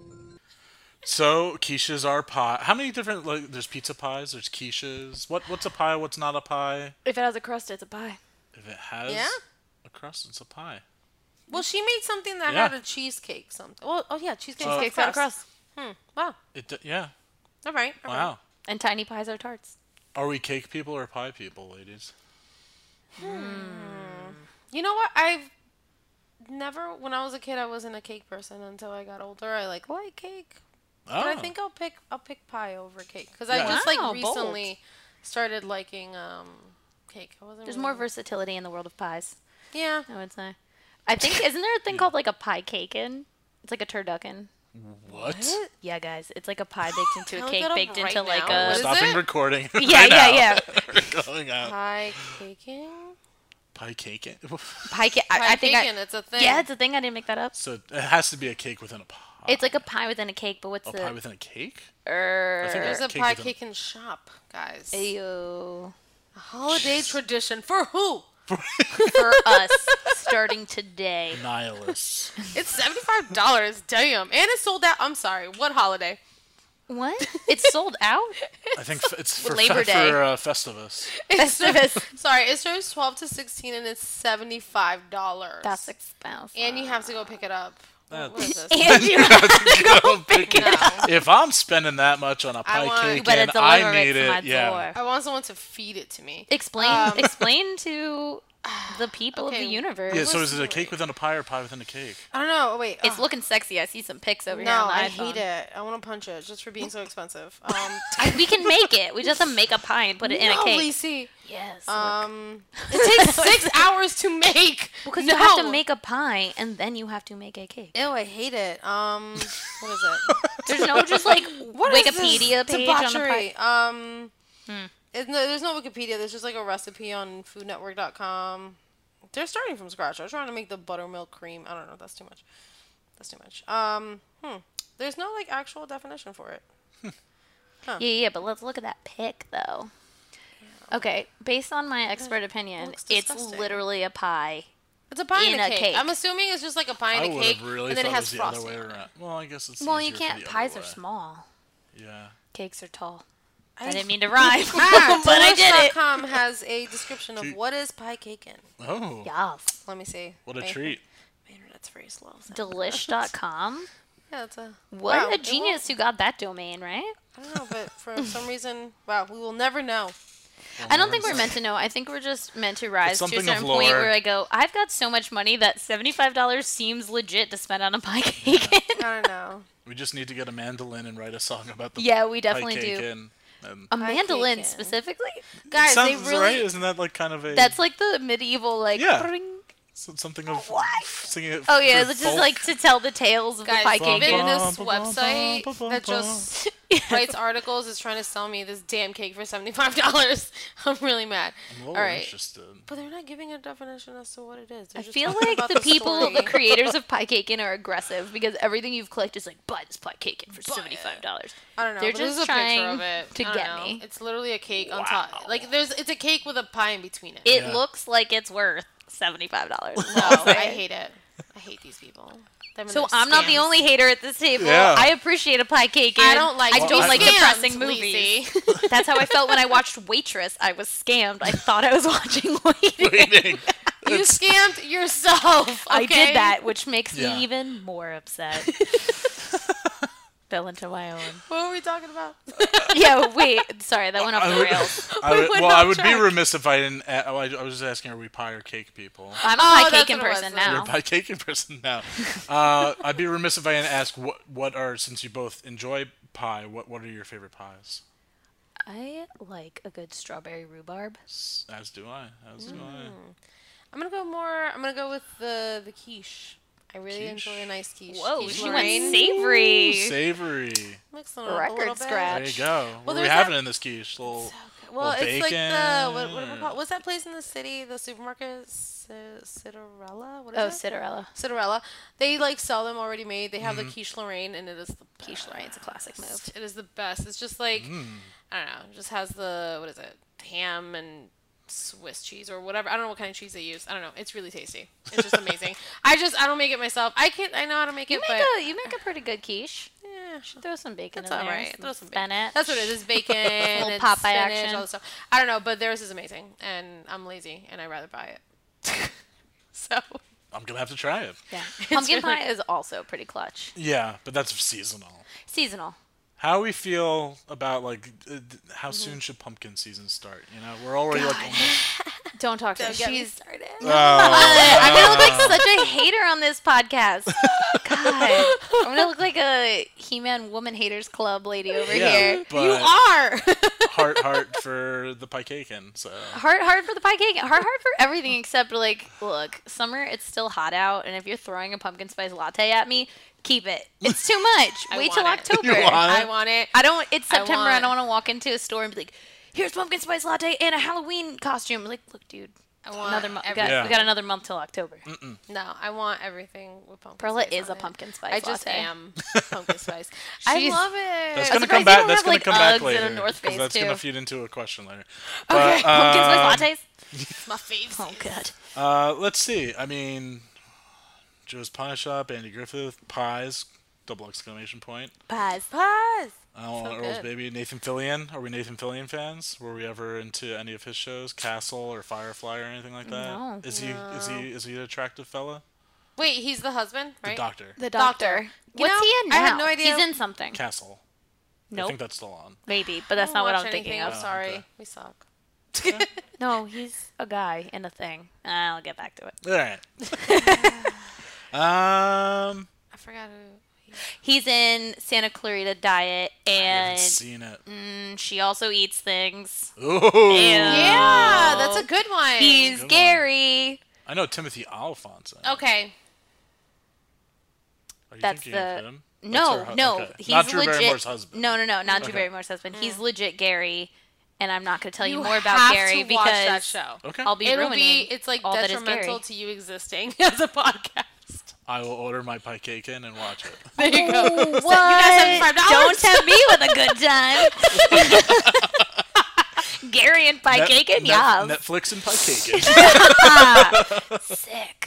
So quiches are pie. How many different like? There's pizza pies. There's quiches. What what's a pie? What's not a pie? If it has a crust, it's a pie. If it has Yeah? a crust, it's a pie. Well, she made something that Yeah. had a cheesecake. Something. Well, oh yeah, cheesecake. Uh, Cheesecake's got a crust. Hmm. Wow. It d- yeah. All right. All right. Wow. And tiny pies are tarts. Are we cake people or pie people, ladies? You know what? I've never, when I was a kid, I wasn't a cake person until I got older. I like like cake, Oh. but I think I'll pick I'll pick pie over cake because Yeah. I just Wow, like bold. recently started liking um cake. I wasn't. There's really- more versatility in the world of pies, Yeah. I would say. I think, isn't there a thing called like a pie cakein? It's like a turducken. What? Yeah, guys, it's like a pie baked into Can a I cake, look it up baked right into like now? What a. is Stopping it? recording. Yeah, right yeah, now. yeah. We're going out. Pie caking. Pie cake. Pie cake. I, Pie I think I, caking. It's a thing. yeah, it's a thing. I didn't make that up. So it has to be a cake within a pie. It's like a pie within a cake, but what's a the? pie within a cake. Er, I think There's a cake pie within- caking shop, guys. Ayo. A holiday tradition for who? For us, starting today. Nihilists. It's seventy-five dollars. Damn, and it's sold out. I'm sorry. What holiday? What? It's sold out? I think f- it's for Labor fe- Day. for uh, Festivus. It serves, sorry, it serves twelve to sixteen, and it's seventy-five dollars. That's expensive. And you have to go pick it up. That- What is this? And you Go pick it No. up. If I'm spending that much on a pie want- cake, better and deliver I it need to my it, yeah. door. I want someone to feed it to me. Explain, Um, explain to the people of okay. the universe. Yeah. So is Listen it a to cake me. within a pie or pie within a cake? I don't know. Oh, wait. It's oh. looking sexy. I see some pics over No, here on the I iPhone. hate it. I want to punch it just for being so expensive. Um, I- we can make it. We just have to make a pie and put it in no, a cake. Lacey. Yes. look. Um, it takes six hours to make. because no. you have to make a pie and then you have to make a cake. Ew, I hate it. Um, what is it? There's no just like What is Wikipedia this page on the debauchery? pie. Um, it- no, there's no Wikipedia. There's just like a recipe on food network dot com. They're starting from scratch. I was trying to make the buttermilk cream. I don't know. That's too much. That's too much. Um, hmm. There's no like actual definition for it. Yeah, yeah, but let's look at that pic though. Okay, based on my expert opinion, looks it's disgusting. literally a pie. It's a pie In and a a cake. cake. I'm assuming it's just like a pie I and a would cake, have really and then thought it it has was the other frosting way on it. around. Well, I guess it's Well, you easier for can't. the other Pies are way. small. Yeah. Cakes are tall. I I didn't mean to rhyme, Ah, but I did it. com has a description of Cute. what is pie caking. Oh, Yes. Let me see. what a My- treat. My internet's very slow. so- Delish dot com. Yeah, it's a. What wow, a it genius who got that domain, right? won't- I don't know, but for some reason, wow, we will never know. I don't think we're meant to know. I think we're just meant to rise to a something of certain point lore. where I go, I've got so much money that seventy-five dollars seems legit to spend on a pie cake. I don't know. We just need to get a mandolin and write a song about the Yeah, we pie definitely cake do. And, and A Pie mandolin caking. specifically? Guys, they sounds really. right. Isn't that like kind of a That's like the medieval, like, Yeah. bring- so- something of What? singing it? oh yeah, for it's just folk? like to tell the tales of Guys, the pie Bum, cake. even bum, this bum, bum, website bum, bum, that bum. just writes articles is trying to sell me this damn cake for seventy-five dollars. I'm really mad. I'm a All little right. interested. But they're not giving a definition as to what it is. They're I just feel talking like about the people, story. the creators of pie caking are aggressive because everything you've clicked is like, buy this pie caking for seventy-five dollars. I don't know. They're but there's just a picture trying of it. to I don't get know. me. It's literally a cake on top. Like there's, it's a cake with a pie in between it. It Yeah. looks like it's worth seventy-five dollars. no, I hate it. I hate these people. Them and So their I'm not the scams. only hater at this table. Yeah. I appreciate a pie cake. I don't like. I to don't be like scammed, depressing movies. Lacey. That's how I felt when I watched Waitress. I was scammed. I thought I was watching Waiting. Waiting. You scammed yourself. I okay? did that, which makes Yeah. me even more upset. Fell into my own. What were we talking about? Yeah, wait. Sorry, that went off I the would- rails. I would, went well, I off would be track. remiss if I didn't. a- oh, I, I was just asking, are we pie or cake people? I'm a Oh, pie that's caking what it was. person You're a You're now. a pie caking person now. Uh, I'd be remiss if I didn't ask what what are, since you both enjoy pie, what what are your favorite pies? I like a good strawberry rhubarb. S- As do I. As do I. I'm gonna go more. I'm gonna go with the the quiche. I really Quiche? enjoy a nice quiche. Whoa, quiche she went Lorraine. savory. Savory. Mixing it up a Record little bit. scratch. There you go. Well, what are we there's having that- in this quiche? Little So Well, Well, it's like the what, what, bacon. what, what's that place in the city? The supermarket, C- Cinderella. What is Oh, it? Cinderella. Cinderella. They like sell them already made. They have Mm-hmm. the quiche Lorraine, and it is the Quiche Lorraine's a classic move. best. It is the best. It's just like Mm. I don't know. It just has the what is it? Ham and Swiss cheese or whatever. I don't know what kind of cheese they use. I don't know. It's really tasty. It's just amazing. I just I don't make it myself. I can I know how to make You it, make but a you make a pretty good quiche. yeah, Throw some bacon that's in all there. right. some Throw some bacon. spinach. That's what it is. It's bacon, it's Popeye spinach, action. all this stuff. I don't know, but theirs is amazing, and I'm lazy, and I'd rather buy it. So I'm gonna have to try it. Yeah. Pumpkin really pie is also pretty clutch. Yeah, but that's seasonal. Seasonal. How we feel about like uh, d- how Mm-hmm. soon should pumpkin season start? You know, we're already like almost. Don't talk to her. don't get me She's started. Oh, I'm gonna look like such a hater on this podcast. God, I'm gonna look like a He-Man Woman Haters Club lady over yeah, here. but You are. heart heart for the pie cakein. So Hard, hard for the pie cake. Hard, hard for everything except like, look, summer. It's still hot out, and if you're throwing a pumpkin spice latte at me, keep it. It's too much. I Wait till want it. October. You want I want it. I don't. It's I September. I, want- don't want to walk into a store and be like, "Here's pumpkin spice latte and a Halloween costume." Like, look, dude. I want Another month. We everything. got, Yeah. we got another month till October. No, I want everything with pumpkin Perla spice is on a it. pumpkin spice I just latte. am pumpkin spice. I She's- love it. that's I'm gonna surprised come you back. don't That's have, gonna like, come back Uggs and a later. North 'cause Face, that's gonna too. feed into a question later. Okay. But, Pumpkin uh, spice lattes. It's my favorite. Oh god. Uh, let's see. I mean, Joe's Pie Shop, Andy Griffith, Pies, double exclamation point. Pies. Pies. I don't So want Earl's good. Baby. Nathan Fillion. Are we Nathan Fillion fans? Were we ever into any of his shows, Castle or Firefly or anything like that? No. Is he is he is he an attractive fella? Wait, he's the husband, The right? doctor. The Doctor. doctor. You What's know, he in now? I had no idea. He's in something. Castle. I Nope. think that's still on. Maybe, but that's I not don't what watch I'm thinking anything. of. I'm Oh, sorry. okay. We suck. No, he's a guy in a thing. I'll get back to it. All right. um, I forgot who. He... He's in Santa Clarita Diet, I haven't and seen it. mm, she also eats things. Ooh. Yeah. Yeah, that's a good one. He's Good one. Gary. I know Timothy Oliphant's in it. okay. Are you That's thinking of the- him? No, That's her hu- no, okay. he's Not Drew legit. Barrymore's husband. No, no, no, not Drew Okay. Barrymore's husband. He's legit Gary, and I'm not going to tell you, You more about have Gary to watch because that show. Okay. I'll be It'll ruining be. It's like all that is detrimental Gary. to you existing as a podcast. I will order my pie cake in and watch it. There you go. What? You guys have five dollars. Don't tempt me with a good time. Gary and pie Net- cake and Net- yeah. Netflix and pie cake. Sick.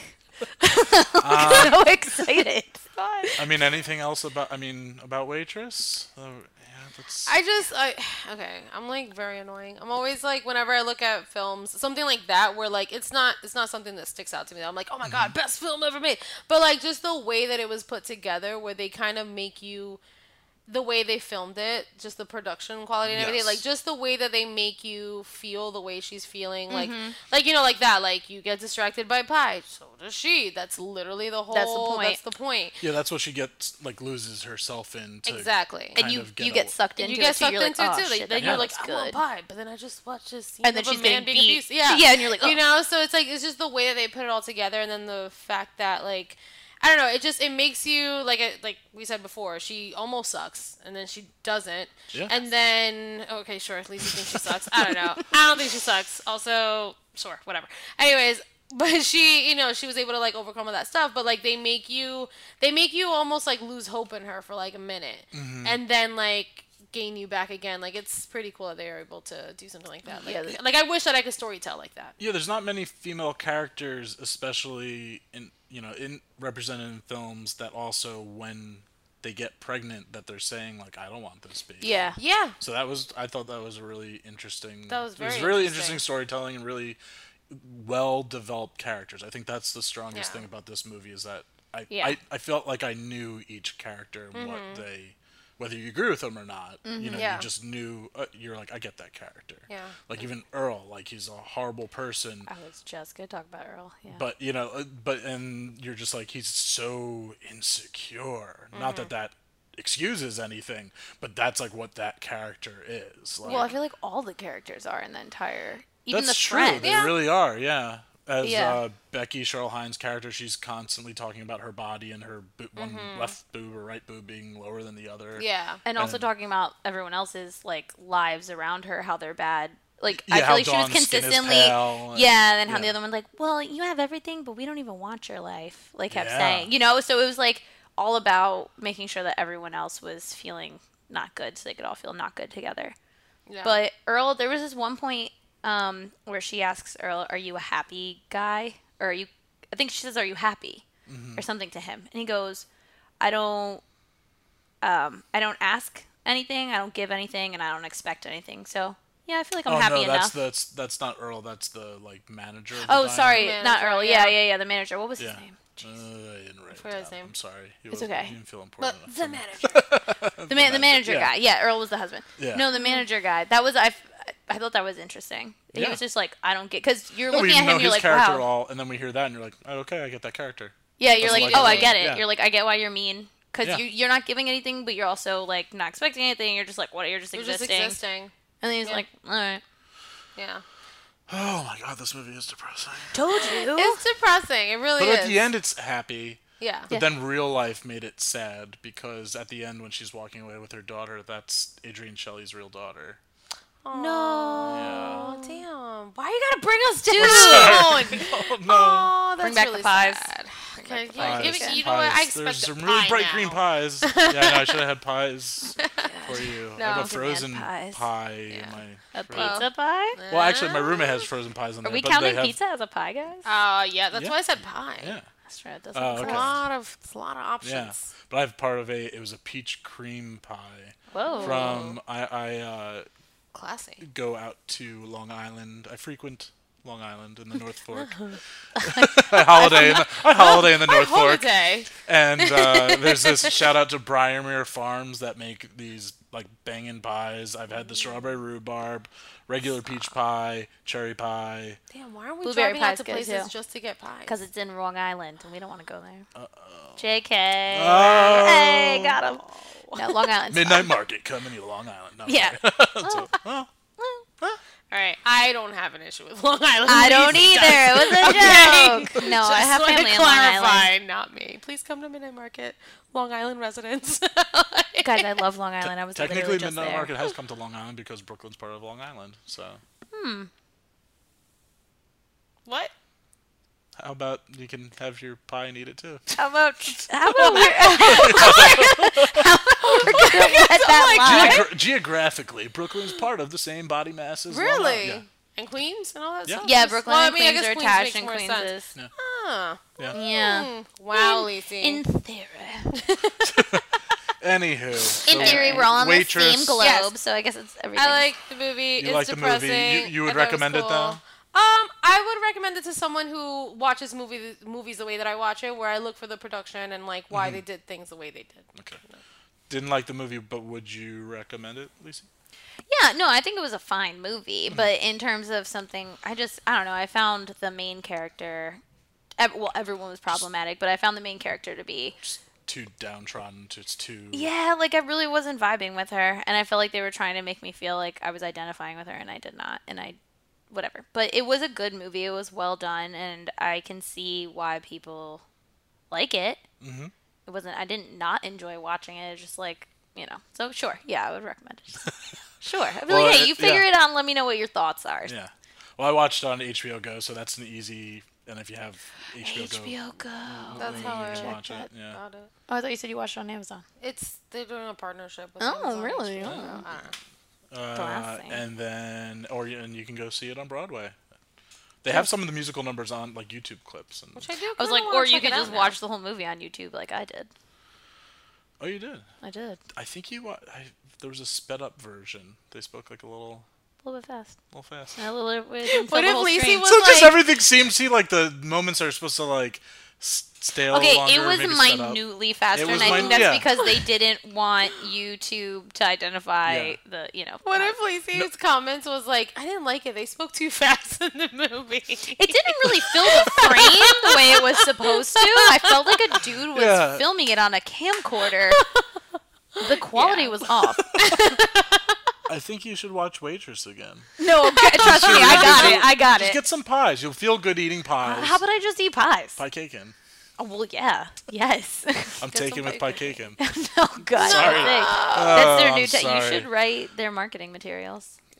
Uh, so excited. I mean, anything else about? I mean, about Waitress? Uh, yeah, that's. I just, I okay. I'm like very annoying. I'm always like, whenever I look at films, something like that, where like it's not, it's not something that sticks out to me. That I'm like, oh my god, best film ever made. But like just the way that it was put together, where they kind of make you, the way they filmed it, just the production quality and everything, Yes. like just the way that they make you feel the way she's feeling, like, Mm-hmm. like you know, like that, like you get distracted by pie, so does she. That's literally the whole. That's the point. That's the point. Yeah, that's what she gets. Like, loses herself in. To Exactly. kind And you of get you get a- sucked And into you get it. too. sucked You're into like, it oh, too. Like, shit, then that you're looks like, I want good. pie, but then I just watched this scene And then of a she's man getting being beat. abused. Yeah, Yeah, and you're like, you "Ugh." know, so it's like it's just the way that they put it all together, and then the fact that like, I don't know, it just it makes you like it, like we said before, she almost sucks, and then she doesn't, Yeah. and then okay, sure, at least you think she sucks. I don't know, I don't think she sucks. Also, sure, whatever. Anyways. But she, you know, she was able to like overcome all that stuff. But like they make you, they make you almost like lose hope in her for like a minute, Mm-hmm. and then like gain you back again. Like it's pretty cool that they are able to do something like that. Like, Yeah, they- like I wish that I could storytell like that. Yeah, there's not many female characters, especially in you know in represented in films that also when they get pregnant that they're saying like I don't want this baby. Yeah. Yeah, So that was I thought that was a really interesting. That was it was very really interesting. interesting storytelling and really well developed characters. I think that's the strongest Yeah. thing about this movie is that I Yeah. I, I felt like I knew each character and what they. Whether you agree with them or not, you know, Yeah. you just knew. Uh, you're like, I get that character. Yeah. Like even Earl, like he's a horrible person, I was just gonna talk about Earl. Yeah. but you know, uh, but and you're just like he's so insecure. Not that that excuses anything, but that's like what that character is. Like, well, I feel like all the characters are in the entire, even that's the true. friend. They Yeah. really are. Yeah. As Yeah. uh, Becky Cheryl Hines' character, she's constantly talking about her body and her bo- one left boob or right boob being lower than the other. yeah, And also And- talking about everyone else's like lives around her, how they're bad Like Yeah, I how feel like she was Dawn's skin is consistently, pale and- yeah. And then how yeah. the other one like, well, you have everything, but we don't even want your life. Like kept Yeah. saying, you know. So it was like all about making sure that everyone else was feeling not good, so they could all feel not good together. Yeah. But Earl, there was this one point um, where she asks Earl, "Are you a happy guy?" Or are you? I think she says, "Are you happy?" Mm-hmm. or something to him, and he goes, "I don't, um, I don't ask anything, I don't give anything, and I don't expect anything." So yeah, I feel like I'm oh happy no, that's enough. that's that's not Earl. That's the like manager. Of the Oh, diner. sorry, Manager, not Earl. Yeah, yeah. yeah, yeah, the manager. What was Yeah. his name? Uh, I didn't write it forgot his down. name. I'm sorry. He It's wasn't- okay. He didn't feel important But enough. the for me. manager. The man, the manager yeah. guy. Yeah, Earl was the husband. Yeah. No, the manager guy. That was I. I thought that was interesting. He Yeah. was just like, I don't get, because you're No, we looking at know him, you're his like, character wow. all, and then we hear that, and you're like, oh, okay, I get that character. Yeah, you're That's like, like oh, a- I get it. yeah. You're like, I get why you're mean, because Yeah. you you're not giving anything, but you're also like not expecting anything. You're just like, what? You're just You're existing. just existing. And then he's Yeah. like, all right, Yeah. Oh my god, this movie is depressing. told you. It's depressing. It really But is. at the end, it's happy. Yeah. But then real life made it sad because at the end, when she's walking away with her daughter, that's Adrienne Shelley's real daughter. No. Oh, damn. Why you gotta bring us down? Oh no. Oh, that's Bring back the really pies. sad. Bring Okay, back the you, pies. give it- Pies, you know what? I pies. expect There's a some really pie bright now. green pies. Yeah, I know. I should have had pies for you. I No. have a Demand frozen pies. pie in Yeah. my A fridge. pizza pie? Well, actually, my roommate has frozen pies in Are there. we but counting they have, pizza as a pie, guys? Uh, yeah, that's Yeah. why I said pie. Yeah, That's right. That's Oh, It's okay. a lot of, it's a lot of yeah. options. But I have part of a. It was a peach cream pie Whoa. from. I I uh, Classy. go out to Long Island. I frequent Long Island in the North Fork. Uh-huh. I holiday. In the, I holiday in the North Fork. Holiday. And uh, there's this shout out to Briarmere Farms that make these like banging pies. I've had the strawberry rhubarb, regular peach pie, cherry pie. Damn, why aren't we Blueberry driving out pie's to good, places too. just to get pies? Because it's in Long Island, and we don't want to go there. Uh-oh. J K. Oh. Hey, got him. No, Long Island. Midnight Market coming to Long Island. No, Yeah. so, oh, All right, I don't have an issue with Long Island. I don't Lisa either. does. It was a Okay. joke. No, I Just have wanna family in Long Island. clarify, not me. Please come to Midnight Market, Long Island residents. Guys, I love Long Island. I was technically, literally just Midnight there. Market has come to Long Island because Brooklyn's part of Long Island. So, What? how about you can have your pie and eat it too? How about how about we're, how about we're gonna let that lie? Geogra- geographically, Brooklyn's part of the same body mass as Long Really? Island. Yeah. And Queens and all that Yeah. stuff? Yeah, Just- Brooklyn well, I and mean, I Queens guess are Queens attached, makes and more Queens sense. is Huh. yeah. Hmm. Wow, Lacey. In theory, Anywho, in so theory, we're all on waitress, the same globe, Yes. so I guess it's everything. I like the movie. You it's like the movie. depressing. You- you would I thought was recommend it, cool. though? Um, I would recommend it to someone who watches movie movies the way that I watch it, where I look for the production and like why they did things the way they did. Okay. Didn't like the movie, but would you recommend it, Lisa? Yeah, no, I think it was a fine movie, Mm-hmm. but in terms of something, I just, I don't know, I found the main character, ev- well, everyone was problematic, but I found the main character to be, Just too downtrodden. Just too. yeah, like I really wasn't vibing with her, and I felt like they were trying to make me feel like I was identifying with her, and I did not, and I, whatever. But it was a good movie, it was well done, and I can see why people like it. Mm-hmm. It wasn't, I didn't not enjoy watching it, it's just like, you know, so sure, yeah, I would recommend it. Sure. I'd be Well, like, hey, it- you figure yeah. it out and let me know what your thoughts are. Yeah. Well, I watched it on H B O Go, so that's an easy. And if you have H B O Go, H B O Go. That's you how I can checked watch it. Yeah. Got it. Oh, I thought you said you watched it on Amazon. It's they're doing a partnership. With Oh, Amazon really? H B O. Oh. I don't know. Uh, Classy. and then, or you- and you can go see it on Broadway. They have some of the musical numbers on like YouTube clips, and Which I do. I was kinda like, wanna or you check could it out just now. watch the whole movie on YouTube like I did. oh, you did. I did. I think you. wa- I, there was a sped up version. They spoke like a little, A little bit fast. little fast. A little bit. What if Lacey was So just like- everything seems. See, like the moments are supposed to like s- stale. Okay, longer, it was maybe sped up. minutely faster, It was and I think min- that's yeah. because they didn't want YouTube to identify Yeah. the, you know. What uh, if Lacey's comments was like, I didn't like it. They spoke too fast in the movie. It didn't really fill the frame the way it was supposed to. I felt like a dude was Yeah. filming it on a camcorder. The quality Yeah. was off. I think you should watch Waitress again. No, okay, trust me, I got it. I got Just it. get some pies. You'll feel good eating pies. How about I just eat pies? pie caking? Oh, well, yeah. Yes. I'm Get taking some with pie pie caking. Oh, God. Sorry. That's their Oh, new I'm te- You sorry. should write their marketing materials.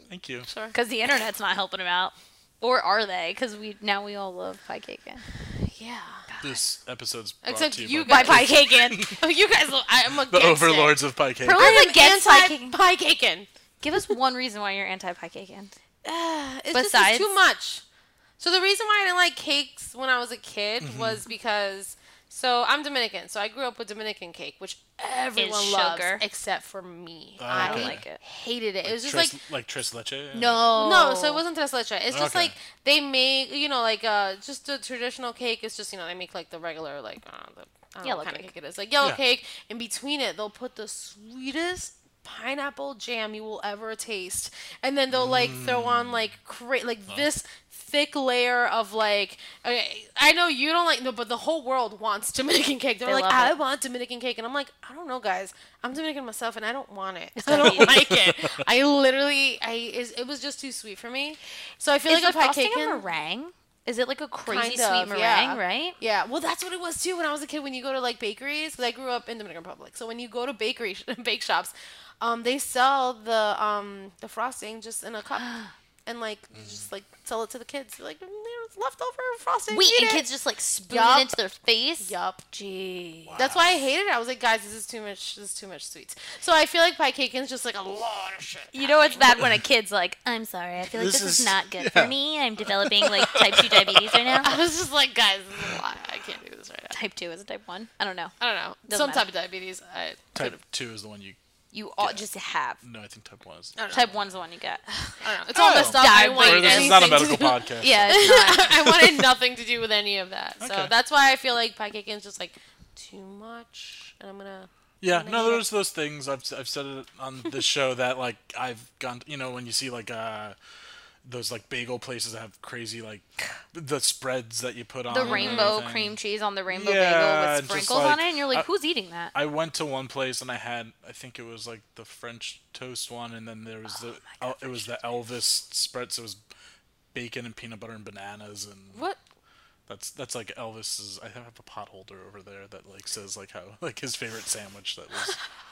Thank you. Sure. Because the internet's not helping him out. Or are they? Because we now we all love Pie Cakin. Yeah. This episode's brought Except to you, you by By guys. Pie Cakin. Oh, you guys, I'm against the it. overlords of pie cake. Pro- I am against pie anti caking. pie caking. Give us one reason why you're anti Pie Cakin. Uh, it's Besides- just it's too much. So the reason why I didn't like cakes when I was a kid Mm-hmm. was because so I'm Dominican, so I grew up with Dominican cake, which everyone Is loves sugar. except for me. Oh, I okay. like it. hated it. It was just Tres, like like Tres Leche. No. no, so it wasn't tres leche. It's just Okay. like they make, you know, like uh, just a traditional cake. It's just, you know, they make like the regular, like uh, the I don't know Yellow what kind cake. of cake it is, like yellow Yeah. cake. In between it, they'll put the sweetest pineapple jam you will ever taste, and then they'll like throw on like cra- like this thick layer of like. Okay, I know you don't like no, but the whole world wants Dominican cake. They're They like, love I it. want Dominican cake, and I'm like, I don't know, guys. I'm Dominican myself, and I don't want it. I don't like it. I literally, I is it was just too sweet for me. So I feel Is like the a pie frosting cake a meringue? Is it like a crazy Kind sweet of, meringue, yeah. right? Yeah, well, that's what it was too when I was a kid. When you go to like bakeries, because I grew up in Dominican Republic, so when you go to bakery bake shops, um, they sell the um the frosting just in a cup, and like just like sell it to the kids. They're like, there's leftover frosting. Wait, eat and it." kids just like spoon Yup. it into their face? Yup. Gee. That's why I hated it. I was like, guys, this is too much. This is too much sweets. So I feel like pie cake is just like a lot of shit. You know it's bad when a kid's like, I'm sorry, I feel like This this, is, is- not good yeah. for me. I'm developing like type two diabetes right now. I was just like, guys, this is a lot. I can't do this right now. Type two is it type one? I don't know. I don't know. Doesn't Some matter. type of diabetes. I Type two is the one you. You all just have. No, I think type one is. I don't know. Type one's the one you got. I don't know. It's all Oh. messed up. I Diabetes. wanted Or this is not a anything to medical do- podcast. Yeah, it's not. I wanted nothing to do with any of that. So Okay. that's why I feel like pie cake is just like too much, and I'm gonna. Yeah, I'm no, gonna there's those things I've I've said it on this show that like I've gone, you know, when you see like uh those like bagel places that have crazy like the spreads that you put on The and rainbow everything. cream cheese on the rainbow Yeah, bagel with just sprinkles like- on it, and you're like, I- who's eating that? I went to one place and I had I think it was like the French toast one, and then there was the El- it was the Elvis spread, so it was bacon and peanut butter and bananas, and What? that's that's like Elvis's. I have a pot holder over there that like says like how like his favorite sandwich that was.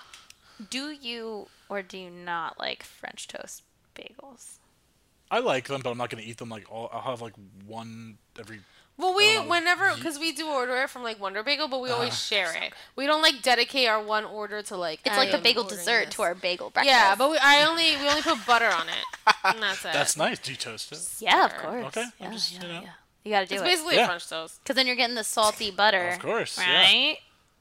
Do you or do you not like French toast bagels? I like them, but I'm not gonna eat them like all. I'll have like one every. Well, we I don't know. whenever because we do order it from like Wonder Bagel, but we always share it. We don't like dedicate our one order to like. It's I like the am bagel ordering dessert this. to our bagel breakfast. Yeah, but we, I only we only put butter on it, and that's it. That's nice. Do you toast it? yeah, of course. Okay, I'm Yeah, just, yeah, you know. yeah. You gotta do It's it. basically Yeah. a French toast. Because then you're getting the salty butter. Of course, yeah. Right?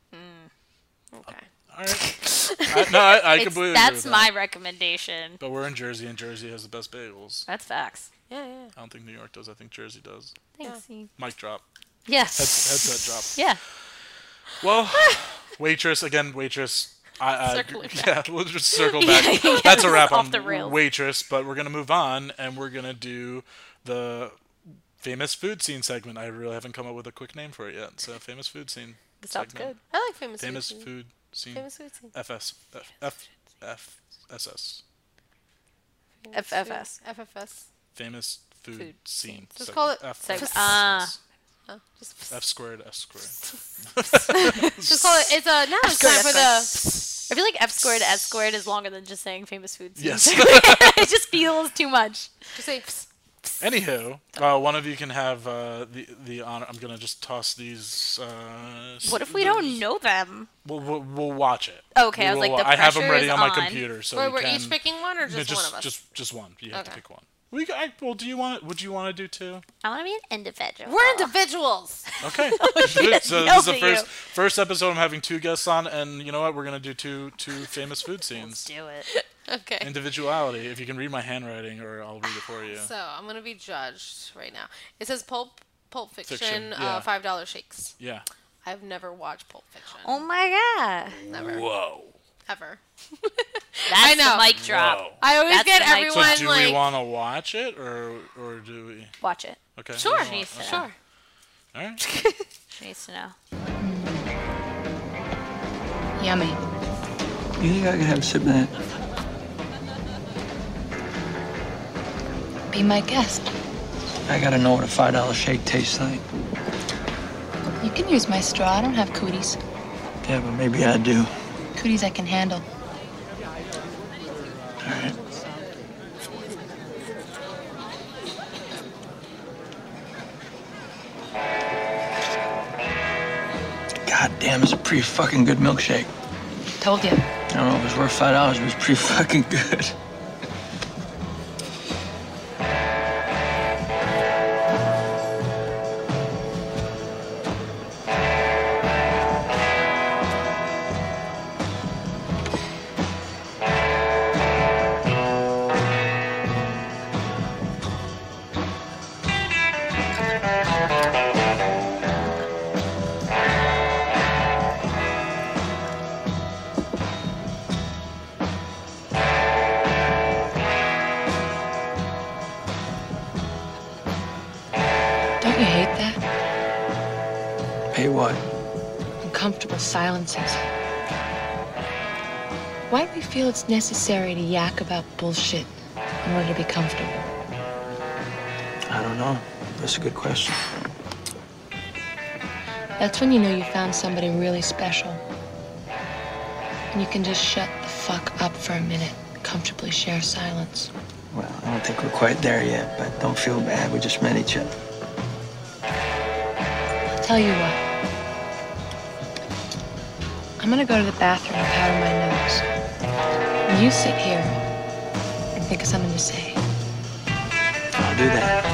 Okay. All right. I, no, I, I It's- completely agree that's with my that. recommendation. But we're in Jersey, and Jersey has the best bagels. That's facts. Yeah, yeah. I don't think New York does. I think Jersey does. Thanks. Steve. Mic drop. Yes. Head, headset drop. Yeah. Well, waitress again. Waitress. I, uh, Circling yeah, we'll just circle back. That's a wrap Off on the rails. waitress. But we're gonna move on, and we're gonna do the famous food scene segment. I really haven't come up with a quick name for it yet. So famous food scene. That sounds segment. good. I like famous Famous food. food scene. Famous food scene. F S F F F S S. Famous F F S. food. F F S. Famous food, Food scene. Just seg- call it F, seg- F- ah. S. Oh, just, F squared S squared. just call it. It's a now it's squared, time for F the. I feel like F squared S squared is longer than just saying famous food scene. Yes. It just feels too much. Just say. Anywho, uh, one of you can have uh, the the honor. I'm gonna just toss these. Uh, What if we don't know them? We'll, we'll, we'll watch it. Okay, I was We'll- like, the I have them pressure ready is on my on. computer, so Wait, we we're can, each picking one or no, just, just one of us? just just one. You have to Okay. pick one. We I, well, do you want? Would you want to do two? I want to be an individual. We're individuals. Okay. Oh, so yeah, this is the yelled at first you. first episode. I'm having two guests on, and you know what? We're gonna do two two famous food scenes. Do it. Okay. Individuality. If you can read my handwriting, or I'll read it for you. So I'm gonna be judged right now. It says Pulp Pulp Fiction, Fiction, uh, yeah. five dollar shakes. Yeah. I've never watched Pulp Fiction. Oh my god. Never. Whoa. Ever. That's I know. the mic drop. Whoa. I always That's get the mic So everyone do like. we want to watch it, or or do we? Watch it. Okay. Sure. we wanna- Needs to know. Sure. All right. She needs to know. Yummy. You think I could have a sip of that? Be my guest. I gotta know what a five dollar shake tastes like. You can use my straw. I don't have cooties. Yeah, but maybe I do. Cooties I can handle. All right. God damn, it's a pretty fucking good milkshake. Told you. I don't know if it was worth five dollars, but it was pretty fucking good. Don't you hate that? Hey, what? Uncomfortable silences. Why do we feel it's necessary to yak about bullshit in order to be comfortable? I don't know. That's a good question. That's when you know you found somebody really special. And you can just shut the fuck up for a minute, comfortably share silence. Well, I don't think we're quite there yet, but don't feel bad. We just met each other. I'll tell you what. I'm gonna go to the bathroom and powder my nose. And you sit here and think of something to say. I'll do that.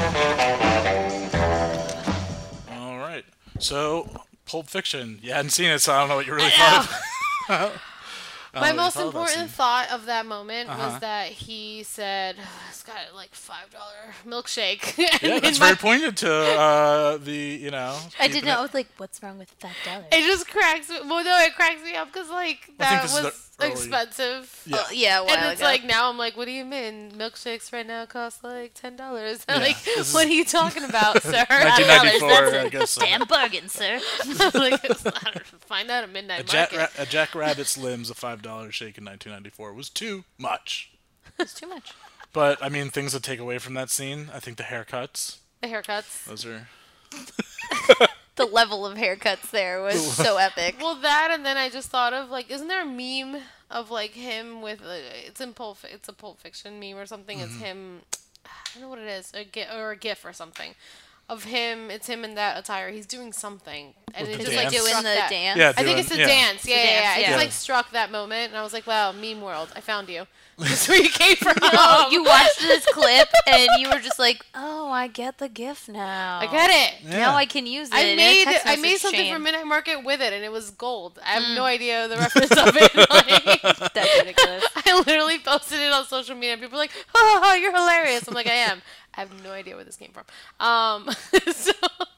All right. So, Pulp Fiction. You hadn't seen it, so I don't know what you really thought. Of. My most thought of that scene. important thought of that moment Uh-huh. was that he said, "It's got like five dollar milkshake." Yeah, And that's my- very pointed to uh, the, you know. I keeping didn't know. I it- was like, what's wrong with five dollars? It just cracks me. Well, no, it cracks me up because like I think that this is was the early- expensive. Yeah. yeah, a while And it's ago. like now I'm like, what do you mean? Milkshakes right now cost like ten dollars. Yeah, Like, this what is- are you talking about, sir? nineteen ninety-four, That's a I guess. uh, damn bargain, sir. Like, it's not, find out at midnight A Jack, market. Ra- a Jack Rabbit Slims, a five dollar shake in nineteen ninety-four was too much. It's too much. But, I mean, things to take away from that scene, I think the haircuts, The haircuts. those are... The level of haircuts there was so epic. Well, that and then I just thought of like, isn't there a meme of like him with uh, it's in Pulp, Fi- it's a Pulp Fiction meme or something. It's Mm-hmm. him, I don't know what it is, a gif or a gif or something, of him. It's him in that attire. He's doing something, and With it the just like dance? Doing struck the that. dance. Yeah, I think doing- it's the yeah. dance. Yeah, The yeah, dance, yeah. It yeah. just like struck that moment, and I was like, wow, meme world. I found you. That's where you came from. No, you watched this clip and you were just like, "Oh, I get the GIF now. I get it. Yeah. Now I can use it." I in a made text I made message something chain. from Midnight Market with it, and it was gold. I have Mm. no idea the reference of it. Like, That's ridiculous. I literally posted it on social media, and people were like, "Oh, you're hilarious." I'm like, I am. I have no idea where this came from. Um, so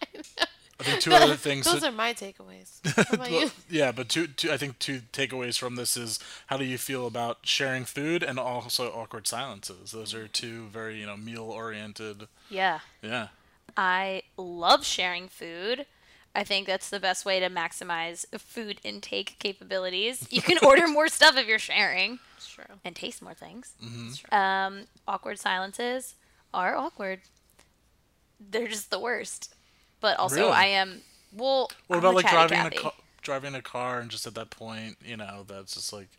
I think two other things... those that- are my takeaways. What about Well, you? yeah, but two, two, I think two takeaways from this is how do you feel about sharing food and also awkward silences? Those are two very, you know, meal-oriented... Yeah. Yeah. I love sharing food. I think that's the best way to maximize food intake capabilities. You can order more stuff if you're sharing It's true. and taste more things. Mm-hmm. Um, awkward silences are awkward. They're just the worst. But also, Really? I am well. What I'm about a like chatty driving Cathy. a car, driving a car and just at that point, you know, that's just like...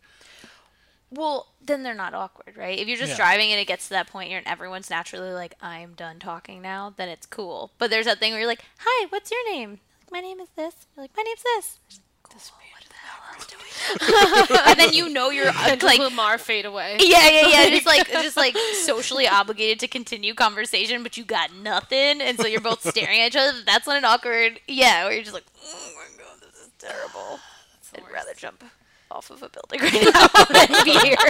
Well, then they're not awkward, right? If you're just Yeah. driving and it gets to that point and everyone's naturally like, I'm done talking now, then it's cool. But there's that thing where you're like, hi, what's your name? My name is this. You're like, my name's this. This man, what the hell are you doing? And then you know you're uh, And like, Lamar fade away. yeah, yeah, yeah. Just like, just like socially obligated to continue conversation, but you got nothing, and so you're both staring at each other. That's when an awkward, yeah, where you're just like, oh my god, this is terrible. I'd rather jump off of a building right now than be here.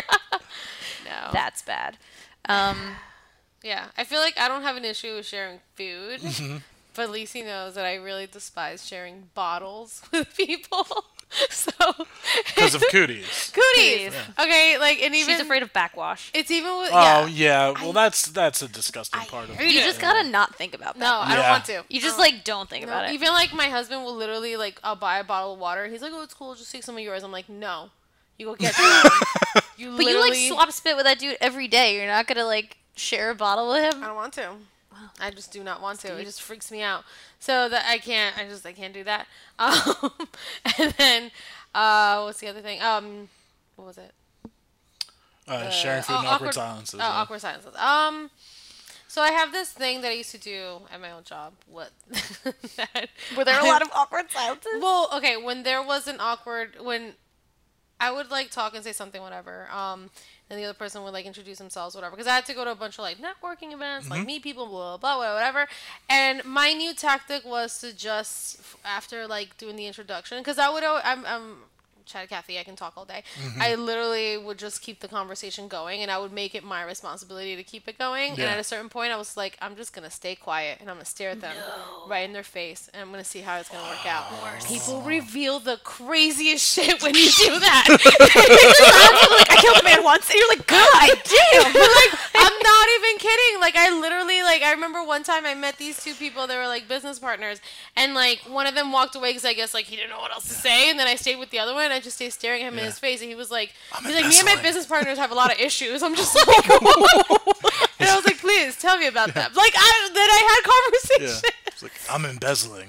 No. That's bad. Um, Yeah, I feel like I don't have an issue with sharing food, Mm-hmm. but Lacey knows that I really despise sharing bottles with people. So Because of cooties. cooties. Yeah. Okay, like and even she's afraid of backwash. it's even with Oh, yeah. yeah. Well, I- that's that's a disgusting I part of hate it. You it. just gotta not think about that. No, I don't Yeah. want to. You just No. like don't think No, about it. even like my husband will literally like I'll buy a bottle of water. He's like, "Oh, it's cool. Just take some of yours." I'm like, "No, you go get your own." You But you like literally- swap spit with that dude every day. You're not gonna like share a bottle with him. I don't want to. I just do not want to. It just freaks me out. So that I can't. I just I can't do that. Um, and then uh, what's the other thing? Um, what was it? Uh, sharing food oh, and awkward, silences. Oh, yeah. awkward silences. Um, So I have this thing that I used to do at my old job. What? that Were there a lot of awkward silences? Well, okay, when there was an awkward, when I would like talk and say something, whatever, um, and the other person would like introduce themselves, whatever, because I had to go to a bunch of like networking events, like meet people, blah, blah, blah, whatever. And my new tactic was to just, after like doing the introduction, because I would, al- I'm, I'm, Chad Kathy, I can talk all day. I literally would just keep the conversation going, and I would make it my responsibility to keep it going. And Yeah. at a certain point, I was like, I'm just gonna stay quiet, and I'm gonna stare at them right in their face, and I'm gonna see how it's gonna work out. People reveal the craziest shit when you do that. Like, I killed a man once, and you're like, God damn. like, I'm not even kidding. Like, I literally, like, I remember one time I met these two people. They were like business partners, and like one of them walked away because I guess like he didn't know what else to say, and then I stayed with the other one. And I just stayed staring at him in Yeah. his face, and he was like, I'm he's like, me and my embezzling." business partners have a lot of issues. I'm just like, and I was like, please tell me about them. Like, I then I had Yeah. conversation. It's like, I'm embezzling.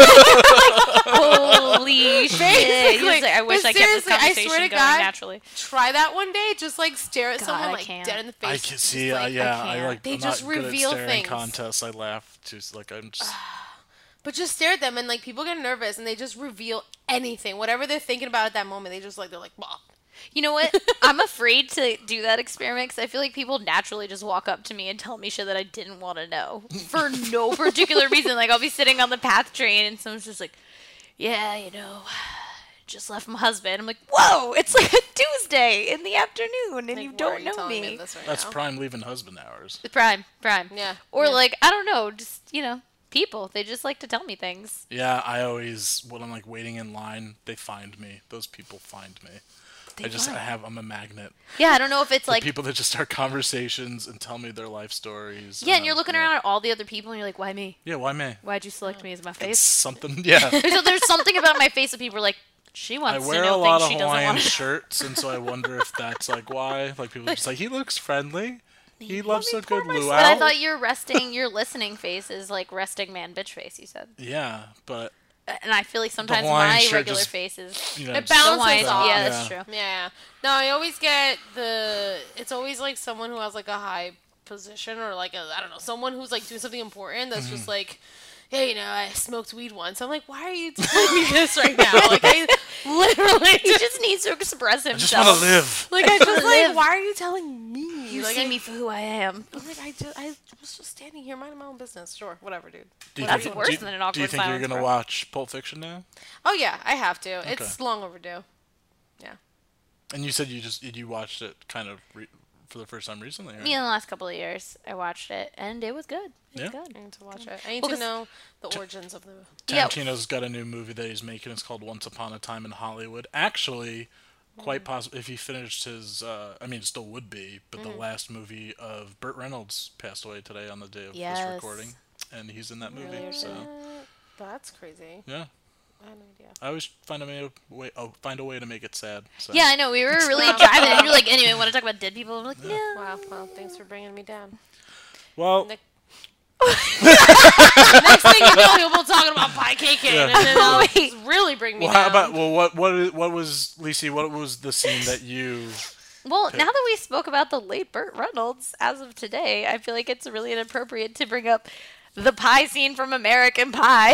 Holy shit. He was Basically. like, I wish But I kept this seriously, I conversation swear to going God, naturally. Try that one day. Just like stare at God, someone I like can't. dead in the face. I can see, Just, uh, like, yeah, I, can't. like, They I'm just not good reveal at staring things. contests. I laugh, just like, I'm just, But just stare at them, and like people get nervous, and they just reveal anything, whatever they're thinking about at that moment. They just like they're like, bah. You know what? I'm afraid to do that experiment because I feel like people naturally just walk up to me and tell me shit that I didn't want to know for no particular reason. Like, I'll be sitting on the PATH train and someone's just like, yeah, you know, just left my husband. I'm like, whoa, it's like a Tuesday in the afternoon and Like, you why don't are you know telling me. this right that's now? prime leaving husband hours. Prime, prime. Yeah. Or yeah. like, I don't know, just, you know, people. They just like to tell me things. Yeah, I always, when I'm like waiting in line, they find me. Those people find me. They I just, find- I have, I'm a magnet. Yeah, I don't know if it's The like, people that just start conversations and tell me their life stories. yeah, and you're um, looking yeah. around at all the other people and you're like, why me? Yeah, why me? Why'd you select me as my It's face? something, yeah. so there's something about my face that people are like, she I wants to wear a know lot things of she doesn't Hawaiian want to shirts, and so I wonder if that's like why. Like people are just like, he looks friendly. He loves a good luau. But I thought your resting, your listening face is like resting man bitch face. You said, Yeah, but and I feel like sometimes Hawaiian my shirt regular just, face is. you know, It just- balances Hawaiian- off. Yeah, that's Yeah. true. Yeah. No, I always get the. It's always like someone who has like a high position or like a I don't know someone who's like doing something important that's Mm-hmm. just like. Yeah, you know, I smoked weed once. I'm like, why are you telling me this right now? Like, I literally He just needs to express I just himself. want to live. like, I just live. like, why are you telling me? You like, see I, me for who I am. I'm like, I just, I was just standing here minding my own business. Sure, whatever, dude. Do you That's think- worse do you- than an Do you awkward think you're silence, gonna bro. watch Pulp Fiction now? Oh yeah, I have to. It's Okay. long overdue. Yeah. And you said you just you watched it kind of re- for the first time recently, right? Me in the last couple of years, I watched it, and it was good. It was Yeah? good. I need to watch it. I need Well, to 'cause- know the origins of the. Yeah. Tarantino's got a new movie that he's making. It's called Once Upon a Time in Hollywood. Actually, quite possible if he finished his. Uh, I mean, it still would be, but the last movie of Burt Reynolds passed away today on the day of Yes. this recording, and he's in that movie. Earlier so today. That's crazy. yeah, I had no idea. I always find a way, way oh, find a way to make it sad. So. Yeah, I know. We were really driving, and you're like, anyway, want to talk about dead people? I'm like, no. Wow. Well, thanks for bringing me down. Well, Nick. Next thing you know, we'll be talking about pie cake, Yeah. and then it'll Wait. really bring me well, down. how about well, what what is- what was Lacey? What was the scene that you? Well, now that we spoke about the late Burt Reynolds, as of today, I feel like it's really inappropriate to bring up the pie scene from American Pie.